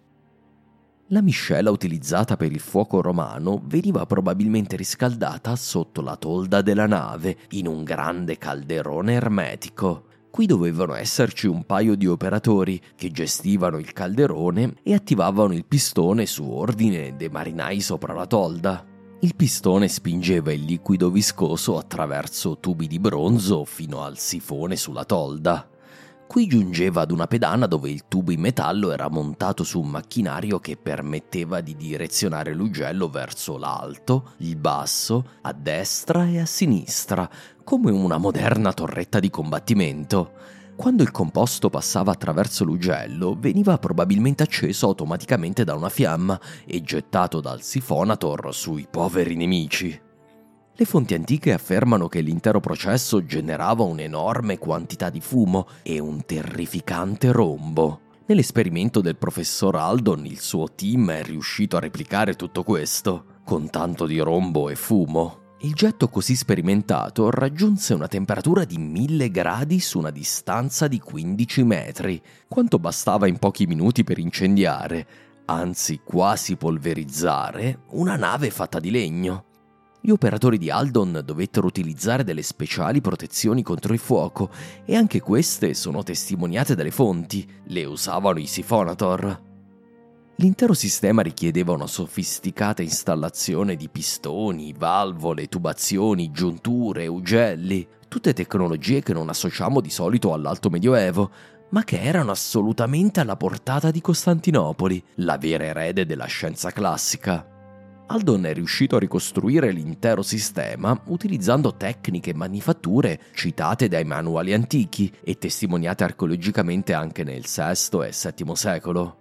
La miscela utilizzata per il fuoco romano veniva probabilmente riscaldata sotto la tolda della nave, in un grande calderone ermetico. Qui dovevano esserci un paio di operatori che gestivano il calderone e attivavano il pistone su ordine dei marinai sopra la tolda. Il pistone spingeva il liquido viscoso attraverso tubi di bronzo fino al sifone sulla tolda. Qui giungeva ad una pedana dove il tubo in metallo era montato su un macchinario che permetteva di direzionare l'ugello verso l'alto, il basso, a destra e a sinistra, come una moderna torretta di combattimento. Quando il composto passava attraverso l'ugello, veniva probabilmente acceso automaticamente da una fiamma e gettato dal sifonator sui poveri nemici. Le fonti antiche affermano che l'intero processo generava un'enorme quantità di fumo e un terrificante rombo. Nell'esperimento del professor Aldon il suo team è riuscito a replicare tutto questo, con tanto di rombo e fumo. Il getto così sperimentato raggiunse una temperatura di 1000 gradi su una distanza di 15 metri, quanto bastava in pochi minuti per incendiare, anzi quasi polverizzare, una nave fatta di legno. Gli operatori di Aldon dovettero utilizzare delle speciali protezioni contro il fuoco e anche queste sono testimoniate dalle fonti, le usavano i sifonator. L'intero sistema richiedeva una sofisticata installazione di pistoni, valvole, tubazioni, giunture, ugelli, tutte tecnologie che non associamo di solito all'Alto Medioevo, ma che erano assolutamente alla portata di Costantinopoli, la vera erede della scienza classica. Aldon è riuscito a ricostruire l'intero sistema utilizzando tecniche e manifatture citate dai manuali antichi e testimoniate archeologicamente anche nel VI e VII secolo.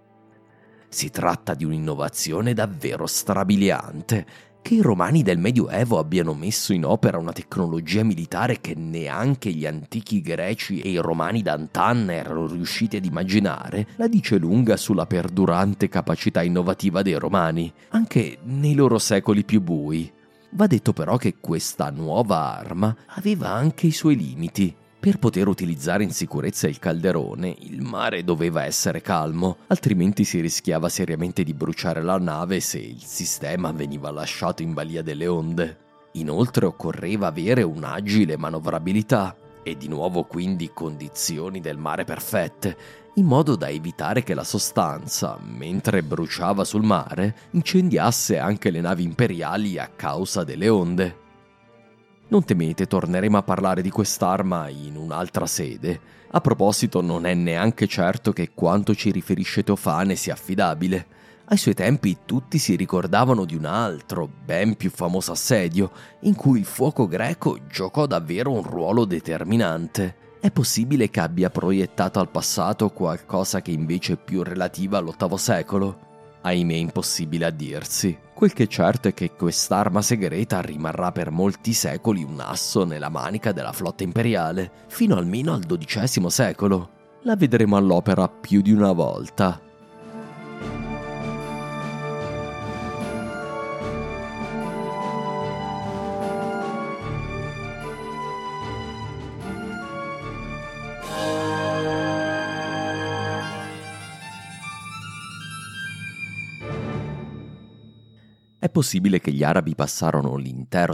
Si tratta di un'innovazione davvero strabiliante. Che i romani del Medioevo abbiano messo in opera una tecnologia militare che neanche gli antichi greci e i romani d'antan erano riusciti ad immaginare, la dice lunga sulla perdurante capacità innovativa dei romani, anche nei loro secoli più bui. Va detto però che questa nuova arma aveva anche i suoi limiti. Per poter utilizzare in sicurezza il calderone, il mare doveva essere calmo, altrimenti si rischiava seriamente di bruciare la nave se il sistema veniva lasciato in balia delle onde. Inoltre occorreva avere un'agile manovrabilità e di nuovo quindi condizioni del mare perfette, in modo da evitare che la sostanza, mentre bruciava sul mare, incendiasse anche le navi imperiali a causa delle onde. Non temete, torneremo a parlare di quest'arma in un'altra sede. A proposito, non è neanche certo che quanto ci riferisce Teofane sia affidabile. Ai suoi tempi tutti si ricordavano di un altro, ben più famoso assedio, in cui il fuoco greco giocò davvero un ruolo determinante. È possibile che abbia proiettato al passato qualcosa che invece è più relativa all'VIII secolo? Ahimè, impossibile a dirsi. Quel che è certo è che quest'arma segreta rimarrà per molti secoli un asso nella manica della flotta imperiale, fino almeno al XII secolo. La vedremo all'opera più di una volta. È possibile che gli arabi passarono l'intero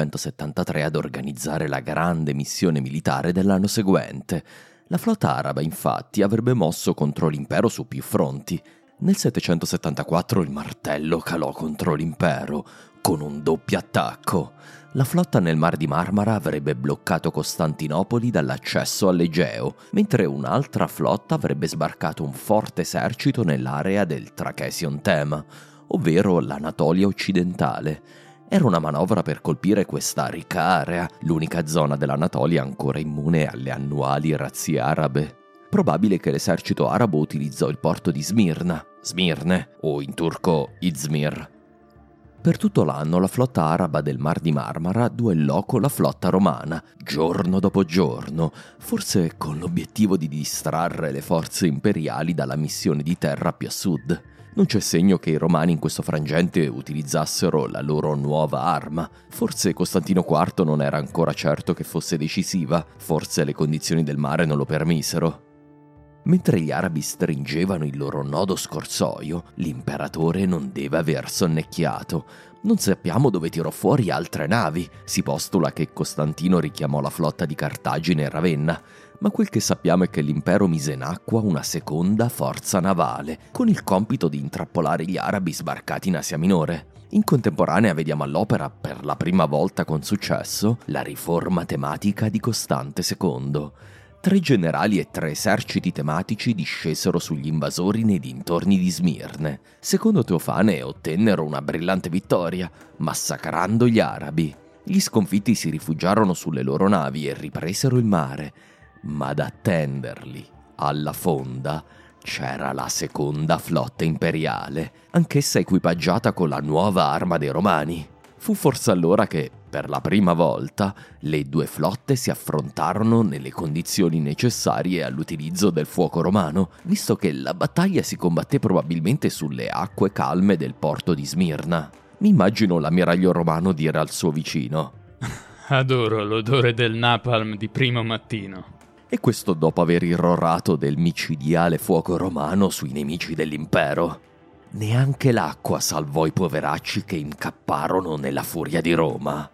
773 ad organizzare la grande missione militare dell'anno seguente. La flotta araba, infatti, avrebbe mosso contro l'impero su più fronti. Nel 774 il martello calò contro l'impero, con un doppio attacco. La flotta nel Mar di Marmara avrebbe bloccato Costantinopoli dall'accesso all'Egeo, mentre un'altra flotta avrebbe sbarcato un forte esercito nell'area del Trachesion Tema, ovvero l'Anatolia occidentale. Era una manovra per colpire questa ricca area, l'unica zona dell'Anatolia ancora immune alle annuali razzie arabe. Probabile che l'esercito arabo utilizzò il porto di Smirne, o in turco Izmir. Per tutto l'anno la flotta araba del Mar di Marmara duellò con la flotta romana, giorno dopo giorno, forse con l'obiettivo di distrarre le forze imperiali dalla missione di terra più a sud. Non c'è segno che i romani in questo frangente utilizzassero la loro nuova arma. Forse Costantino IV non era ancora certo che fosse decisiva, forse le condizioni del mare non lo permisero. Mentre gli arabi stringevano il loro nodo scorsoio, l'imperatore non deve aver sonnecchiato. Non sappiamo dove tirò fuori altre navi. Si postula che Costantino richiamò la flotta di Cartagine e Ravenna, ma quel che sappiamo è che l'impero mise in acqua una seconda forza navale, con il compito di intrappolare gli arabi sbarcati in Asia Minore. In contemporanea vediamo all'opera, per la prima volta con successo, la riforma tematica di Costante II. 3 generali e 3 eserciti tematici discesero sugli invasori nei dintorni di Smirne. Secondo Teofane ottennero una brillante vittoria, massacrando gli arabi. Gli sconfitti si rifugiarono sulle loro navi e ripresero il mare. ma ad attenderli alla fonda c'era la seconda flotta imperiale, anch'essa equipaggiata con la nuova arma dei Romani. Fu forse allora che, per la prima volta, le due flotte si affrontarono nelle condizioni necessarie all'utilizzo del fuoco romano, visto che la battaglia si combatté probabilmente sulle acque calme del porto di Smirna. Mi immagino l'ammiraglio romano dire al suo vicino: adoro l'odore del napalm di primo mattino. E questo dopo aver irrorato del micidiale fuoco romano sui nemici dell'impero. Neanche l'acqua salvò i poveracci che incapparono nella furia di Roma.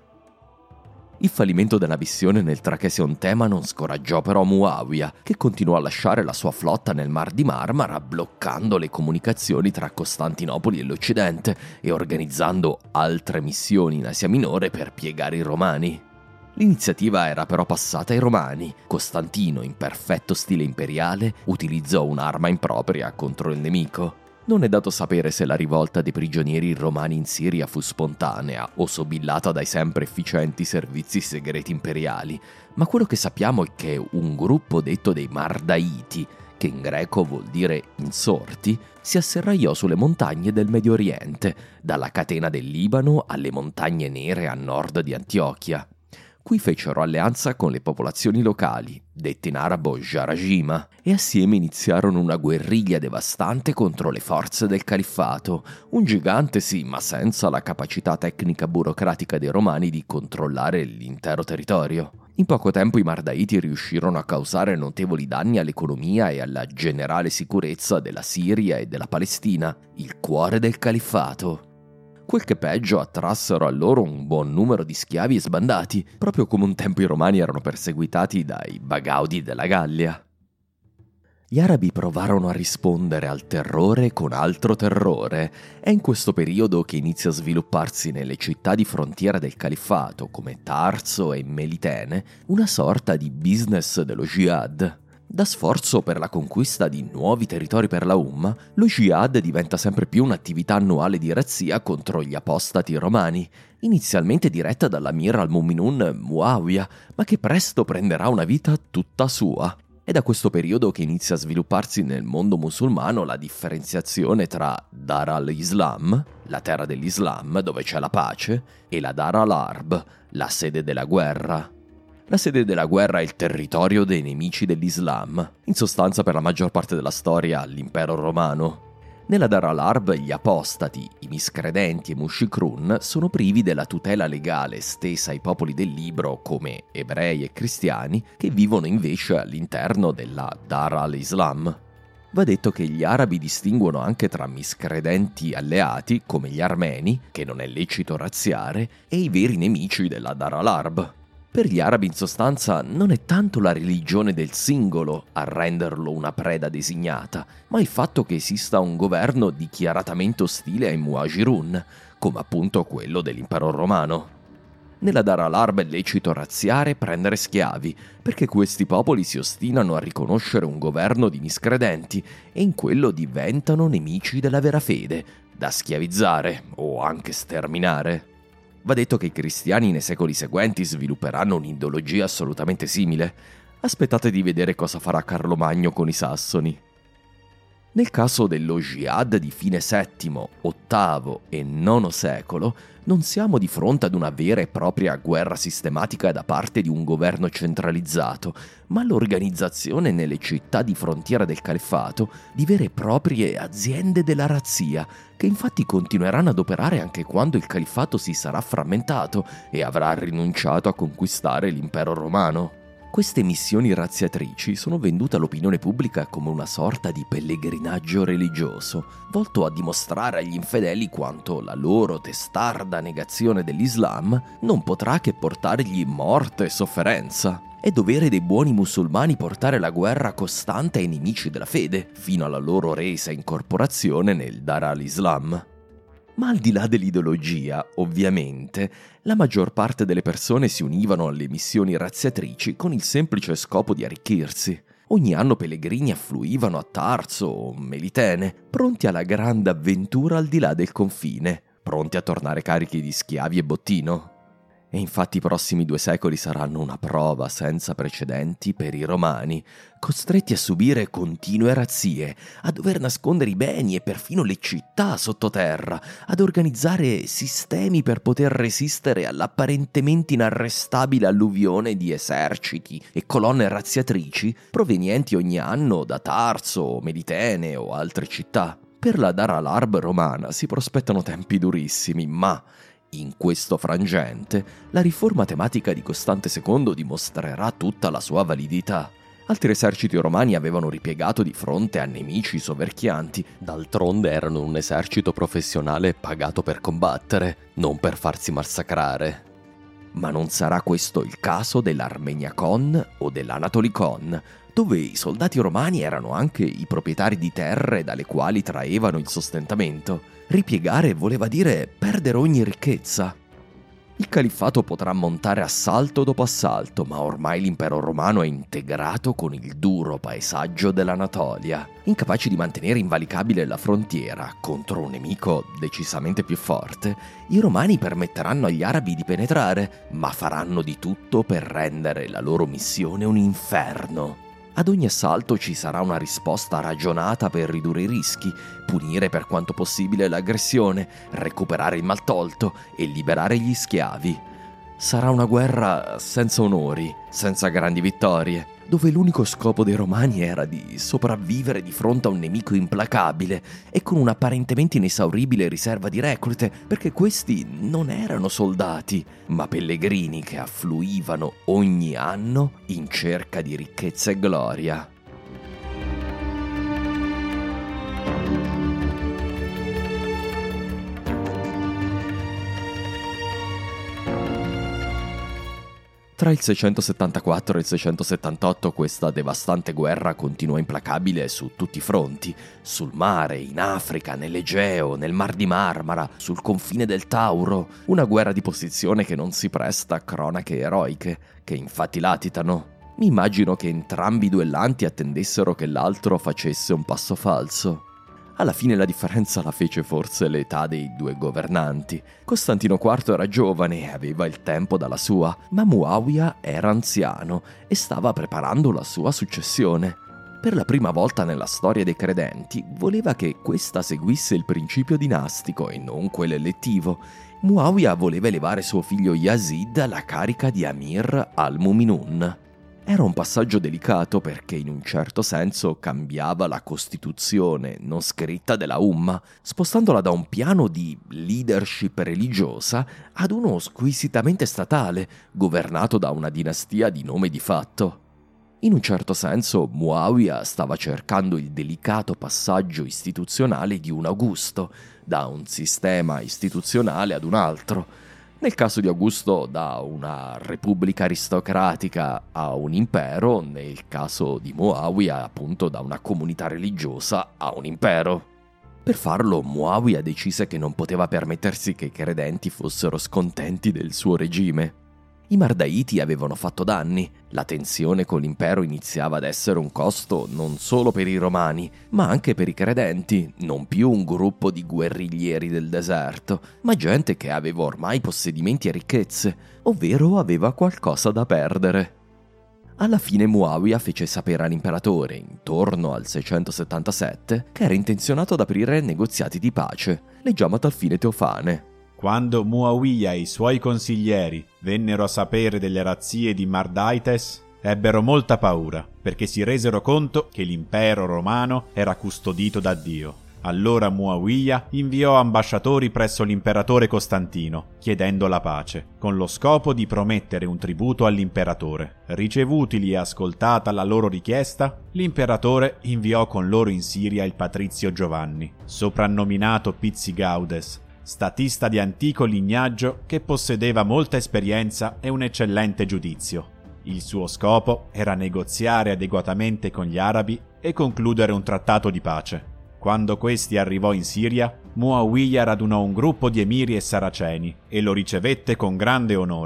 Il fallimento della missione nel Trachesia un tema non scoraggiò però Muawiya, che continuò a lasciare la sua flotta nel Mar di Marmara, bloccando le comunicazioni tra Costantinopoli e l'Occidente e organizzando altre missioni in Asia Minore per piegare i Romani. L'iniziativa era però passata ai Romani. Costantino, in perfetto stile imperiale, utilizzò un'arma impropria contro il nemico. Non è dato sapere se la rivolta dei prigionieri romani in Siria fu spontanea o sobillata dai sempre efficienti servizi segreti imperiali, ma quello che sappiamo è che un gruppo detto dei Mardaiti, che in greco vuol dire insorti, si asserragliò sulle montagne del Medio Oriente, dalla catena del Libano alle montagne nere a nord di Antiochia. Qui fecero alleanza con le popolazioni locali, dette in arabo Jarajima, e assieme iniziarono una guerriglia devastante contro le forze del califfato, un gigante sì, ma senza la capacità tecnica burocratica dei romani di controllare l'intero territorio. In poco tempo i Mardaiti riuscirono a causare notevoli danni all'economia e alla generale sicurezza della Siria e della Palestina, il cuore del califfato. Quel che peggio, attrassero a loro un buon numero di schiavi e sbandati, proprio come un tempo i romani erano perseguitati dai Bagaudi della Gallia. Gli arabi provarono a rispondere al terrore con altro terrore. È in questo periodo che inizia a svilupparsi nelle città di frontiera del califfato, come Tarso e Melitene, una sorta di business dello jihad. Da sforzo per la conquista di nuovi territori per la Umma, lo jihad diventa sempre più un'attività annuale di razzia contro gli apostati romani, inizialmente diretta dall'amir al-Mu'minun Muawiya, ma che presto prenderà una vita tutta sua. È da questo periodo che inizia a svilupparsi nel mondo musulmano la differenziazione tra Dar al-Islam, la terra dell'Islam dove c'è la pace, e la Dar al-Harb, la sede della guerra. La sede della guerra è il territorio dei nemici dell'Islam, in sostanza per la maggior parte della storia l'impero romano. Nella Dar al-Harb gli apostati, i miscredenti e mushikrun sono privi della tutela legale estesa ai popoli del libro come ebrei e cristiani che vivono invece all'interno della Dar al-Islam. Va detto che gli arabi distinguono anche tra miscredenti alleati come gli armeni, che non è lecito razziare, e i veri nemici della Dar al-Harb. Per gli arabi in sostanza non è tanto la religione del singolo a renderlo una preda designata, ma il fatto che esista un governo dichiaratamente ostile ai muhajirun, come appunto quello dell'impero romano. Nella Dar al-Harb è lecito razziare e prendere schiavi, perché questi popoli si ostinano a riconoscere un governo di miscredenti e in quello diventano nemici della vera fede, da schiavizzare o anche sterminare. Va detto che i cristiani nei secoli seguenti svilupperanno un'ideologia assolutamente simile. Aspettate di vedere cosa farà Carlo Magno con i sassoni. Nel caso dello jihad di fine VII, VIII e IX secolo, non siamo di fronte ad una vera e propria guerra sistematica da parte di un governo centralizzato, ma l'organizzazione nelle città di frontiera del califfato di vere e proprie aziende della razzia, che infatti continueranno ad operare anche quando il califfato si sarà frammentato e avrà rinunciato a conquistare l'impero romano. Queste missioni razziatrici sono vendute all'opinione pubblica come una sorta di pellegrinaggio religioso, volto a dimostrare agli infedeli quanto la loro testarda negazione dell'Islam non potrà che portargli morte e sofferenza. È dovere dei buoni musulmani portare la guerra costante ai nemici della fede, fino alla loro resa incorporazione nel Dar al-Islam. Ma al di là dell'ideologia, ovviamente, la maggior parte delle persone si univano alle missioni razziatrici con il semplice scopo di arricchirsi. Ogni anno pellegrini affluivano a Tarso o Melitene, pronti alla grande avventura al di là del confine, pronti a tornare carichi di schiavi e bottino. E infatti i prossimi 2 secoli saranno una prova senza precedenti per i romani, costretti a subire continue razzie, a dover nascondere i beni e perfino le città sottoterra, ad organizzare sistemi per poter resistere all'apparentemente inarrestabile alluvione di eserciti e colonne razziatrici provenienti ogni anno da Tarso, Melitene o altre città. Per la Dar al-Harb romana si prospettano tempi durissimi, ma in questo frangente, la riforma tematica di Costante II dimostrerà tutta la sua validità. Altri eserciti romani avevano ripiegato di fronte a nemici soverchianti, d'altronde erano un esercito professionale pagato per combattere, non per farsi massacrare. Ma non sarà questo il caso dell'Armeniacon o dell'Anatolicon, dove i soldati romani erano anche i proprietari di terre dalle quali traevano il sostentamento. Ripiegare voleva dire perdere ogni ricchezza. Il califfato potrà montare assalto dopo assalto, ma ormai l'impero romano è integrato con il duro paesaggio dell'Anatolia. Incapaci di mantenere invalicabile la frontiera contro un nemico decisamente più forte, i romani permetteranno agli arabi di penetrare, ma faranno di tutto per rendere la loro missione un inferno. Ad ogni assalto ci sarà una risposta ragionata per ridurre i rischi, punire per quanto possibile l'aggressione, recuperare il maltolto e liberare gli schiavi. Sarà una guerra senza onori, senza grandi vittorie, dove l'unico scopo dei romani era di sopravvivere di fronte a un nemico implacabile e con un'apparentemente inesauribile riserva di reclute, perché questi non erano soldati, ma pellegrini che affluivano ogni anno in cerca di ricchezza e gloria. Tra il 674 e il 678 questa devastante guerra continuò implacabile su tutti i fronti, sul mare, in Africa, nell'Egeo, nel Mar di Marmara, sul confine del Tauro, una guerra di posizione che non si presta a cronache eroiche, che infatti latitano. Mi immagino che entrambi i duellanti attendessero che l'altro facesse un passo falso. Alla fine la differenza la fece forse l'età dei 2 governanti. Costantino IV era giovane e aveva il tempo dalla sua, ma Muawiya era anziano e stava preparando la sua successione. Per la prima volta nella storia dei credenti, voleva che questa seguisse il principio dinastico e non quello elettivo. Muawiya voleva elevare suo figlio Yazid alla carica di Amir al-Muminun. Era un passaggio delicato perché in un certo senso cambiava la costituzione non scritta della Umma, spostandola da un piano di leadership religiosa ad uno squisitamente statale, governato da una dinastia di nome di fatto. In un certo senso Muawiya stava cercando il delicato passaggio istituzionale di un Augusto, da un sistema istituzionale ad un altro. Nel caso di Augusto da una repubblica aristocratica a un impero, nel caso di Muawiya appunto da una comunità religiosa a un impero. Per farlo Muawiya decise che non poteva permettersi che i credenti fossero scontenti del suo regime. I Mardaiti avevano fatto danni, la tensione con l'impero iniziava ad essere un costo non solo per i romani, ma anche per i credenti, non più un gruppo di guerriglieri del deserto, ma gente che aveva ormai possedimenti e ricchezze, ovvero aveva qualcosa da perdere. Alla fine Muawiya fece sapere all'imperatore, intorno al 677, che era intenzionato ad aprire negoziati di pace. Leggiamo a tal fine Teofane. Quando Muawiya e i suoi consiglieri vennero a sapere delle razzie di Mardaites, ebbero molta paura, perché si resero conto che l'impero romano era custodito da Dio. Allora Muawiya inviò ambasciatori presso l'imperatore Costantino, chiedendo la pace, con lo scopo di promettere un tributo all'imperatore. Ricevutili e ascoltata la loro richiesta, l'imperatore inviò con loro in Siria il patrizio Giovanni, soprannominato Pizzigaudes, statista di antico lignaggio che possedeva molta esperienza e un eccellente giudizio. Il suo scopo era negoziare adeguatamente con gli arabi e concludere un trattato di pace. Quando questi arrivò in Siria, Muawiya radunò un gruppo di emiri e saraceni e lo ricevette con grande onore.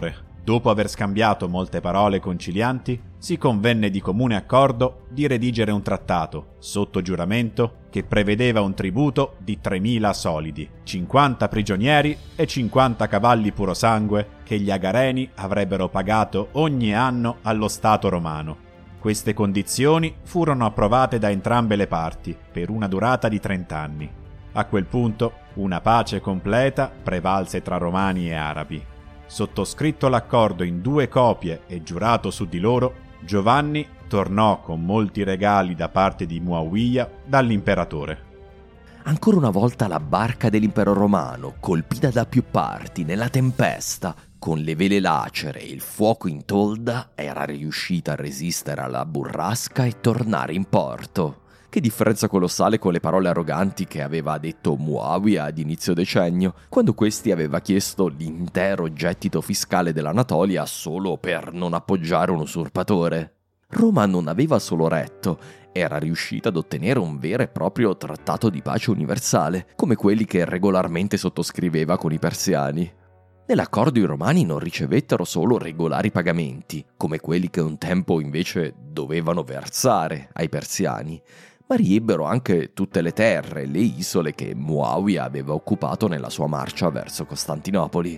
Dopo aver scambiato molte parole concilianti, si convenne di comune accordo di redigere un trattato, sotto giuramento, che prevedeva un tributo di 3.000 solidi, 50 prigionieri e 50 cavalli purosangue che gli agareni avrebbero pagato ogni anno allo Stato romano. Queste condizioni furono approvate da entrambe le parti per una durata di 30 anni. A quel punto, una pace completa prevalse tra romani e arabi. Sottoscritto l'accordo in 2 copie e giurato su di loro, Giovanni tornò con molti regali da parte di Muawiya dall'imperatore. Ancora una volta la barca dell'impero romano, colpita da più parti nella tempesta, con le vele lacere e il fuoco in tolda, era riuscita a resistere alla burrasca e tornare in porto. Che differenza colossale con le parole arroganti che aveva detto Muawiya ad inizio decennio, quando questi aveva chiesto l'intero gettito fiscale dell'Anatolia solo per non appoggiare un usurpatore. Roma non aveva solo retto, era riuscita ad ottenere un vero e proprio trattato di pace universale, come quelli che regolarmente sottoscriveva con i persiani. Nell'accordo i romani non ricevettero solo regolari pagamenti, come quelli che un tempo invece dovevano versare ai persiani, ma riebbero anche tutte le terre e le isole che Muawiya aveva occupato nella sua marcia verso Costantinopoli.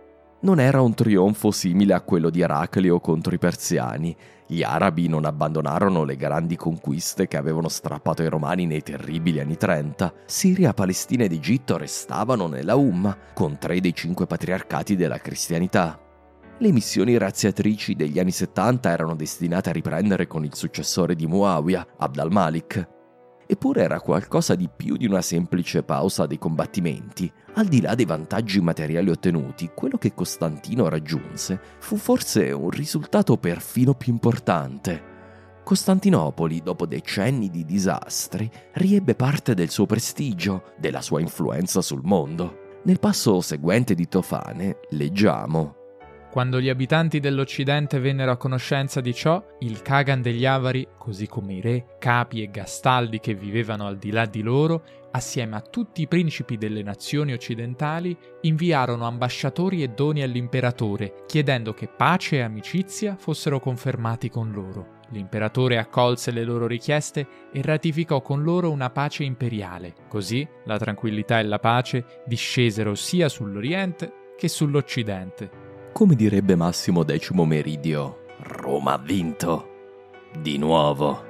Non era un trionfo simile a quello di Eracleo contro i persiani. Gli arabi non abbandonarono le grandi conquiste che avevano strappato ai romani nei terribili anni 30. Siria, Palestina ed Egitto restavano nella Umma, con 3 dei 5 patriarcati della cristianità. Le missioni razziatrici degli anni 70 erano destinate a riprendere con il successore di Muawiya, Abd al-Malik. Eppure era qualcosa di più di una semplice pausa dei combattimenti. Al di là dei vantaggi materiali ottenuti, quello che Costantino raggiunse fu forse un risultato perfino più importante. Costantinopoli, dopo decenni di disastri, riebbe parte del suo prestigio, della sua influenza sul mondo. Nel passo seguente di Tofane leggiamo: Quando gli abitanti dell'Occidente vennero a conoscenza di ciò, il Kagan degli Avari, così come i re, capi e gastaldi che vivevano al di là di loro, assieme a tutti i principi delle nazioni occidentali, inviarono ambasciatori e doni all'imperatore, chiedendo che pace e amicizia fossero confermati con loro. L'imperatore accolse le loro richieste e ratificò con loro una pace imperiale. Così la tranquillità e la pace discesero sia sull'Oriente che sull'Occidente. Come direbbe Massimo X Meridio, Roma ha vinto. Di nuovo.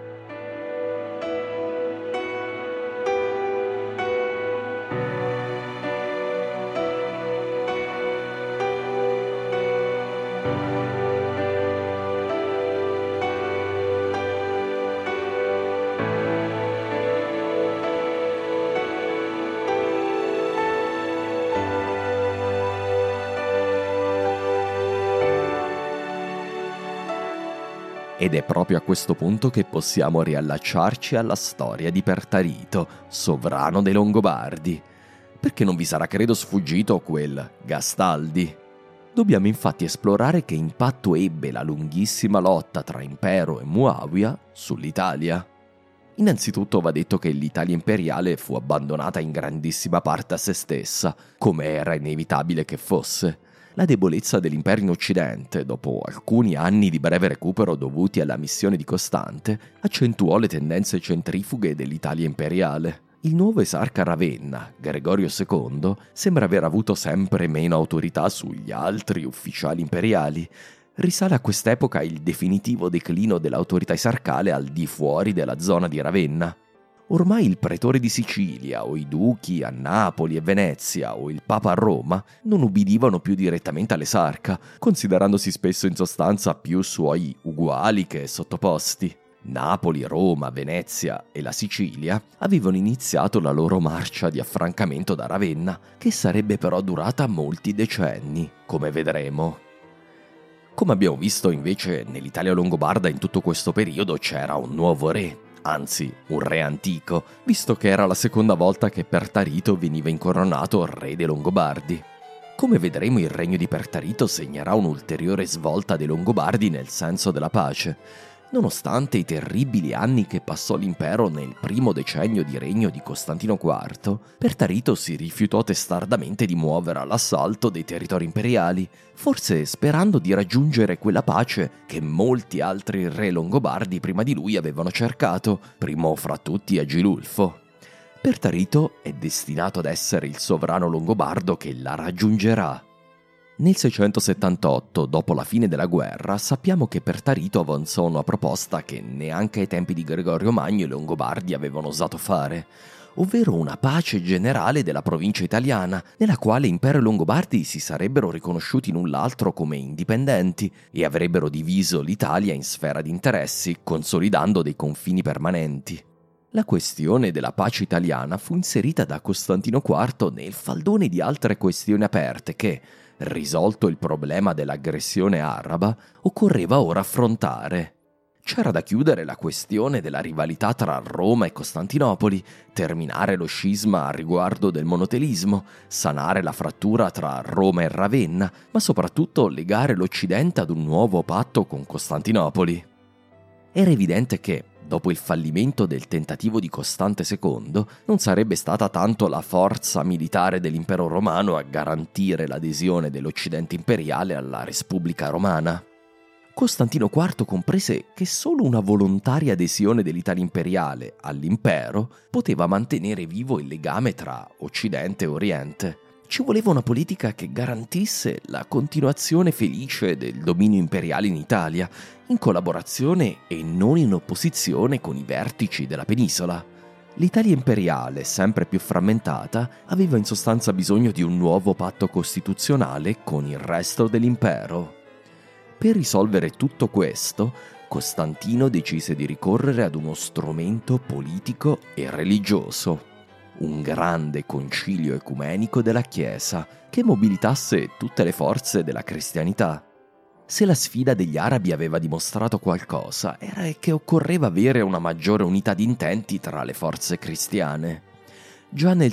Ed è proprio a questo punto che possiamo riallacciarci alla storia di Pertarito, sovrano dei Longobardi. Perché non vi sarà credo sfuggito quel Gastaldi. Dobbiamo infatti esplorare che impatto ebbe la lunghissima lotta tra impero e Muawiya sull'Italia. Innanzitutto va detto che l'Italia imperiale fu abbandonata in grandissima parte a se stessa, come era inevitabile che fosse. La debolezza dell'impero in Occidente, dopo alcuni anni di breve recupero dovuti alla missione di Costante, accentuò le tendenze centrifughe dell'Italia imperiale. Il nuovo esarca a Ravenna, Gregorio II, sembra aver avuto sempre meno autorità sugli altri ufficiali imperiali. Risale a quest'epoca il definitivo declino dell'autorità esarcale al di fuori della zona di Ravenna. Ormai il pretore di Sicilia o i duchi a Napoli e Venezia o il papa a Roma non ubbidivano più direttamente all'esarca, considerandosi spesso in sostanza più suoi uguali che sottoposti. Napoli, Roma, Venezia e la Sicilia avevano iniziato la loro marcia di affrancamento da Ravenna, che sarebbe però durata molti decenni, come vedremo. Come abbiamo visto invece nell'Italia longobarda in tutto questo periodo c'era un nuovo re, anzi un re antico, visto che era la seconda volta che Pertarito veniva incoronato re dei Longobardi. Come vedremo, il regno di Pertarito segnerà un'ulteriore svolta dei Longobardi nel senso della pace. Nonostante i terribili anni che passò l'impero nel primo decennio di regno di Costantino IV, Pertarito si rifiutò testardamente di muovere all'assalto dei territori imperiali, forse sperando di raggiungere quella pace che molti altri re longobardi prima di lui avevano cercato, primo fra tutti Agilulfo. Pertarito è destinato ad essere il sovrano longobardo che la raggiungerà. Nel 678, dopo la fine della guerra, sappiamo che Pertarito avanzò una proposta che neanche ai tempi di Gregorio Magno i Longobardi avevano osato fare, ovvero una pace generale della provincia italiana, nella quale Impero e Longobardi si sarebbero riconosciuti l'un l'altro come indipendenti e avrebbero diviso l'Italia in sfera di interessi, consolidando dei confini permanenti. La questione della pace italiana fu inserita da Costantino IV nel faldone di altre questioni aperte che, risolto il problema dell'aggressione araba, occorreva ora affrontare. C'era da chiudere la questione della rivalità tra Roma e Costantinopoli, terminare lo scisma a riguardo del monotelismo, sanare la frattura tra Roma e Ravenna, ma soprattutto legare l'Occidente ad un nuovo patto con Costantinopoli. Era evidente che, dopo il fallimento del tentativo di Costante II, non sarebbe stata tanto la forza militare dell'impero romano a garantire l'adesione dell'Occidente imperiale alla Repubblica Romana. Costantino IV comprese che solo una volontaria adesione dell'Italia imperiale all'impero poteva mantenere vivo il legame tra Occidente e Oriente. Ci voleva una politica che garantisse la continuazione felice del dominio imperiale in Italia, in collaborazione e non in opposizione con i vertici della penisola. L'Italia imperiale, sempre più frammentata, aveva in sostanza bisogno di un nuovo patto costituzionale con il resto dell'impero. Per risolvere tutto questo, Costantino decise di ricorrere ad uno strumento politico e religioso. Un grande concilio ecumenico della Chiesa che mobilitasse tutte le forze della cristianità. Se la sfida degli arabi aveva dimostrato qualcosa, era che occorreva avere una maggiore unità di intenti tra le forze cristiane. Già nel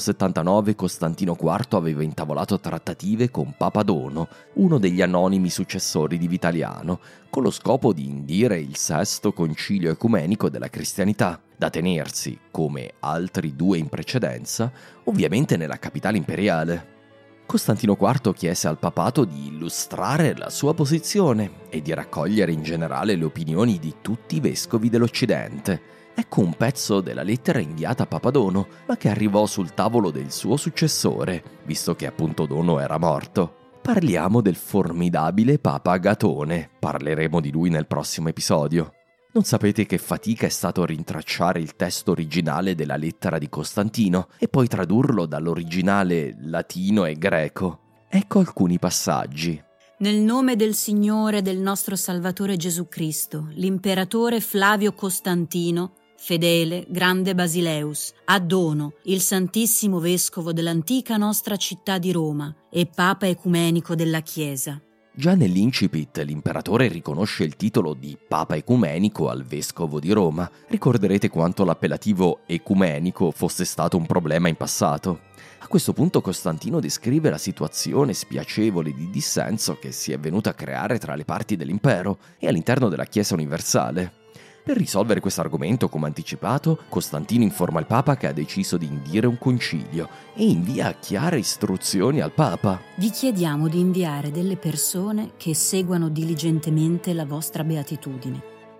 679 Costantino IV aveva intavolato trattative con Papa Dono, uno degli anonimi successori di Vitaliano, con lo scopo di indire il sesto concilio ecumenico della cristianità, da tenersi, come altri due in precedenza, ovviamente nella capitale imperiale. Costantino IV chiese al papato di illustrare la sua posizione e di raccogliere in generale le opinioni di tutti i vescovi dell'Occidente. Ecco un pezzo della lettera inviata a Papa Dono, ma che arrivò sul tavolo del suo successore, visto che appunto Dono era morto. Parliamo del formidabile Papa Agatone, parleremo di lui nel prossimo episodio. Non sapete che fatica è stato rintracciare il testo originale della lettera di Costantino e poi tradurlo dall'originale latino e greco. Ecco alcuni passaggi. Nel nome del Signore e del nostro Salvatore Gesù Cristo, l'imperatore Flavio Costantino, fedele, grande Basileus, a Dono, il Santissimo Vescovo dell'antica nostra città di Roma e Papa Ecumenico della Chiesa. Già nell'incipit l'imperatore riconosce il titolo di Papa Ecumenico al Vescovo di Roma. Ricorderete quanto l'appellativo ecumenico fosse stato un problema in passato. A questo punto Costantino descrive la situazione spiacevole di dissenso che si è venuta a creare tra le parti dell'impero e all'interno della Chiesa universale. Per risolvere questo argomento, come anticipato, Costantino informa il Papa che ha deciso di indire un concilio e invia chiare istruzioni al Papa. Vi chiediamo di inviare delle persone che seguano diligentemente la vostra beatitudine.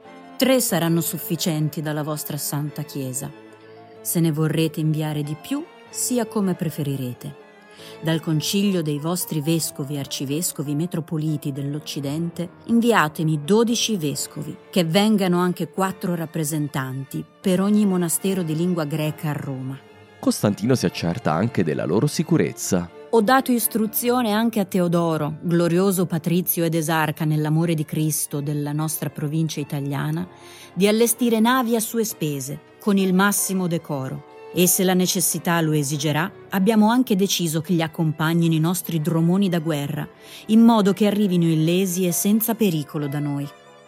3 saranno sufficienti dalla vostra Santa Chiesa. Se ne vorrete inviare di più, sia come preferirete. Dal concilio dei vostri vescovi e arcivescovi metropoliti dell'Occidente inviatemi 12 vescovi, che vengano anche 4 rappresentanti per ogni monastero di lingua greca a Roma. Costantino si accerta anche della loro sicurezza. Ho dato istruzione anche a Teodoro, glorioso patrizio ed esarca nell'amore di Cristo della nostra provincia italiana, di allestire navi a sue spese, con il massimo decoro. E se la necessità lo esigerà, abbiamo anche deciso che gli accompagnino i nostri dromoni da guerra, in modo che arrivino illesi e senza pericolo da noi.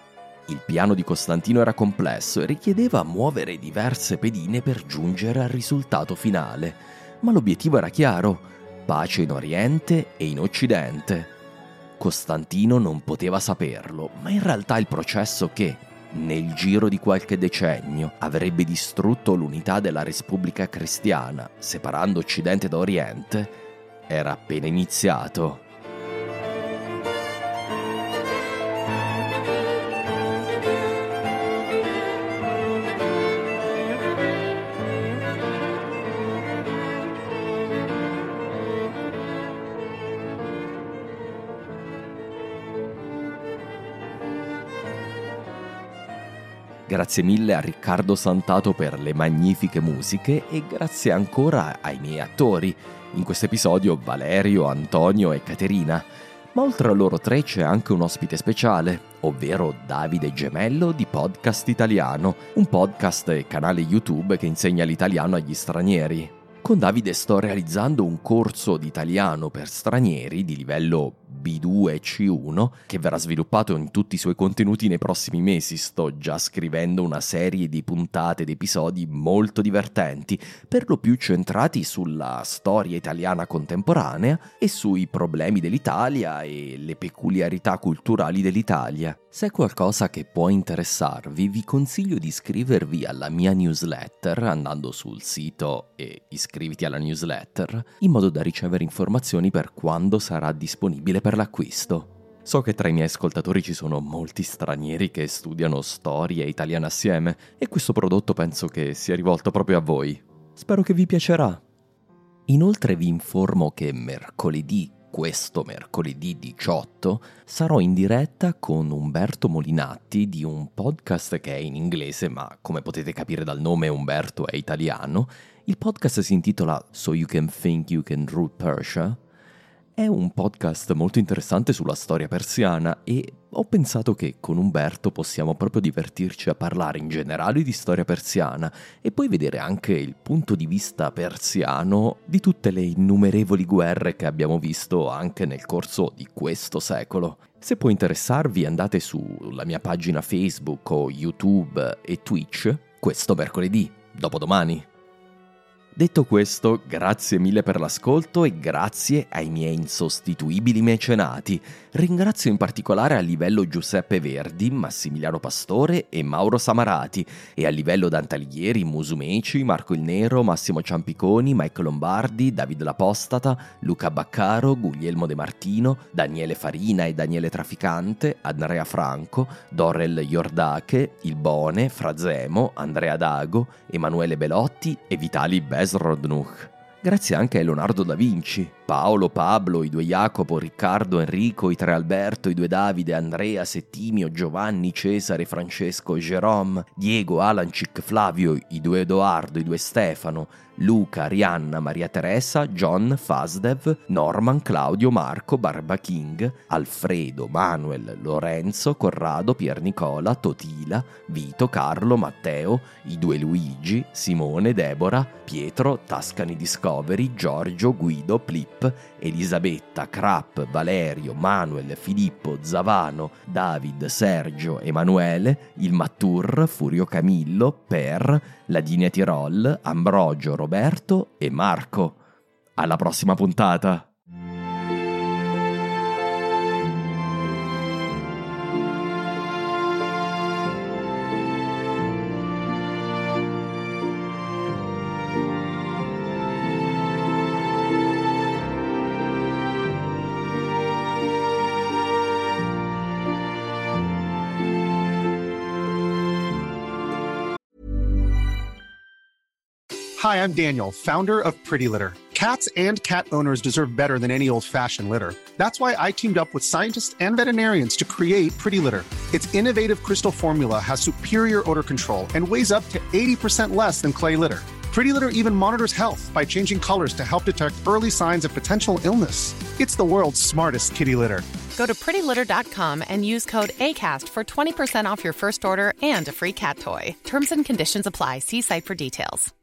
Il piano di Costantino era complesso e richiedeva muovere diverse pedine per giungere al risultato finale, ma l'obiettivo era chiaro: pace in Oriente e in Occidente. Costantino non poteva saperlo, ma in realtà il processo che, nel giro di qualche decennio, avrebbe distrutto l'unità della Repubblica Cristiana, separando Occidente da Oriente, era appena iniziato. Grazie mille a Riccardo Santato per le magnifiche musiche e grazie ancora ai miei attori, in questo episodio Valerio, Antonio e Caterina. Ma oltre a loro tre c'è anche un ospite speciale, ovvero Davide Gemello di Podcast Italiano, un podcast e canale YouTube che insegna l'italiano agli stranieri. Con Davide sto realizzando un corso di italiano per stranieri di livello B2 e C1 che verrà sviluppato in tutti i suoi contenuti nei prossimi mesi. Sto già scrivendo una serie di puntate ed episodi molto divertenti, per lo più centrati sulla storia italiana contemporanea e sui problemi dell'Italia e le peculiarità culturali dell'Italia. Se è qualcosa che può interessarvi, vi consiglio di iscrivervi alla mia newsletter andando sul sito e iscriviti alla newsletter, in modo da ricevere informazioni per quando sarà disponibile per l'acquisto. So che tra i miei ascoltatori ci sono molti stranieri che studiano storia italiana assieme e questo prodotto penso che sia rivolto proprio a voi. Spero che vi piacerà. Inoltre vi informo che questo mercoledì 18, sarò in diretta con Umberto Molinatti di un podcast che è in inglese, ma come potete capire dal nome Umberto è italiano. Il podcast si intitola So You Can Think You Can Rule Persia. È un podcast molto interessante sulla storia persiana e ho pensato che con Umberto possiamo proprio divertirci a parlare in generale di storia persiana e poi vedere anche il punto di vista persiano di tutte le innumerevoli guerre che abbiamo visto anche nel corso di questo secolo. Se può interessarvi andate sulla mia pagina Facebook o YouTube e Twitch questo mercoledì, dopodomani. Detto questo, grazie mille per l'ascolto e grazie ai miei insostituibili mecenati. Ringrazio in particolare a livello Giuseppe Verdi, Massimiliano Pastore e Mauro Samarati e a livello Dante Alighieri, Musumeci, Marco il Nero, Massimo Ciampiconi, Mike Lombardi, Davide L'Apostata, Luca Baccaro, Guglielmo De Martino, Daniele Farina e Daniele Traficante, Andrea Franco, Dorrel Iordache, Il Bone, Frazemo, Andrea Dago, Emanuele Belotti e Vitali Besrodnuch. Grazie anche a Leonardo da Vinci, Paolo, Pablo, i due Jacopo, Riccardo, Enrico, i tre Alberto, i due Davide, Andrea, Settimio, Giovanni, Cesare, Francesco, Jerome, Diego, Alancic, Flavio, i due Edoardo, i due Stefano, Luca, Arianna, Maria Teresa, John, Fasdev, Norman, Claudio, Marco, Barba King, Alfredo, Manuel, Lorenzo, Corrado, Pier Nicola, Totila, Vito, Carlo, Matteo, i due Luigi, Simone, Deborah, Pietro, Tascani Discovery, Giorgio, Guido, Plip, Elisabetta, Crap, Valerio, Manuel, Filippo, Zavano, David, Sergio, Emanuele, il Mattur, Furio Camillo, Per, Ladinia Tirol, Ambrogio, Roberto e Marco. Alla prossima puntata! Hi, I'm Daniel, founder of Pretty Litter. Cats and cat owners deserve better than any old-fashioned litter. That's why I teamed up with scientists and veterinarians to create Pretty Litter. Its innovative crystal formula has superior odor control and weighs up to 80% less than clay litter. Pretty Litter even monitors health by changing colors to help detect early signs of potential illness. It's the world's smartest kitty litter. Go to prettylitter.com and use code ACAST for 20% off your first order and a free cat toy. Terms and conditions apply. See site for details.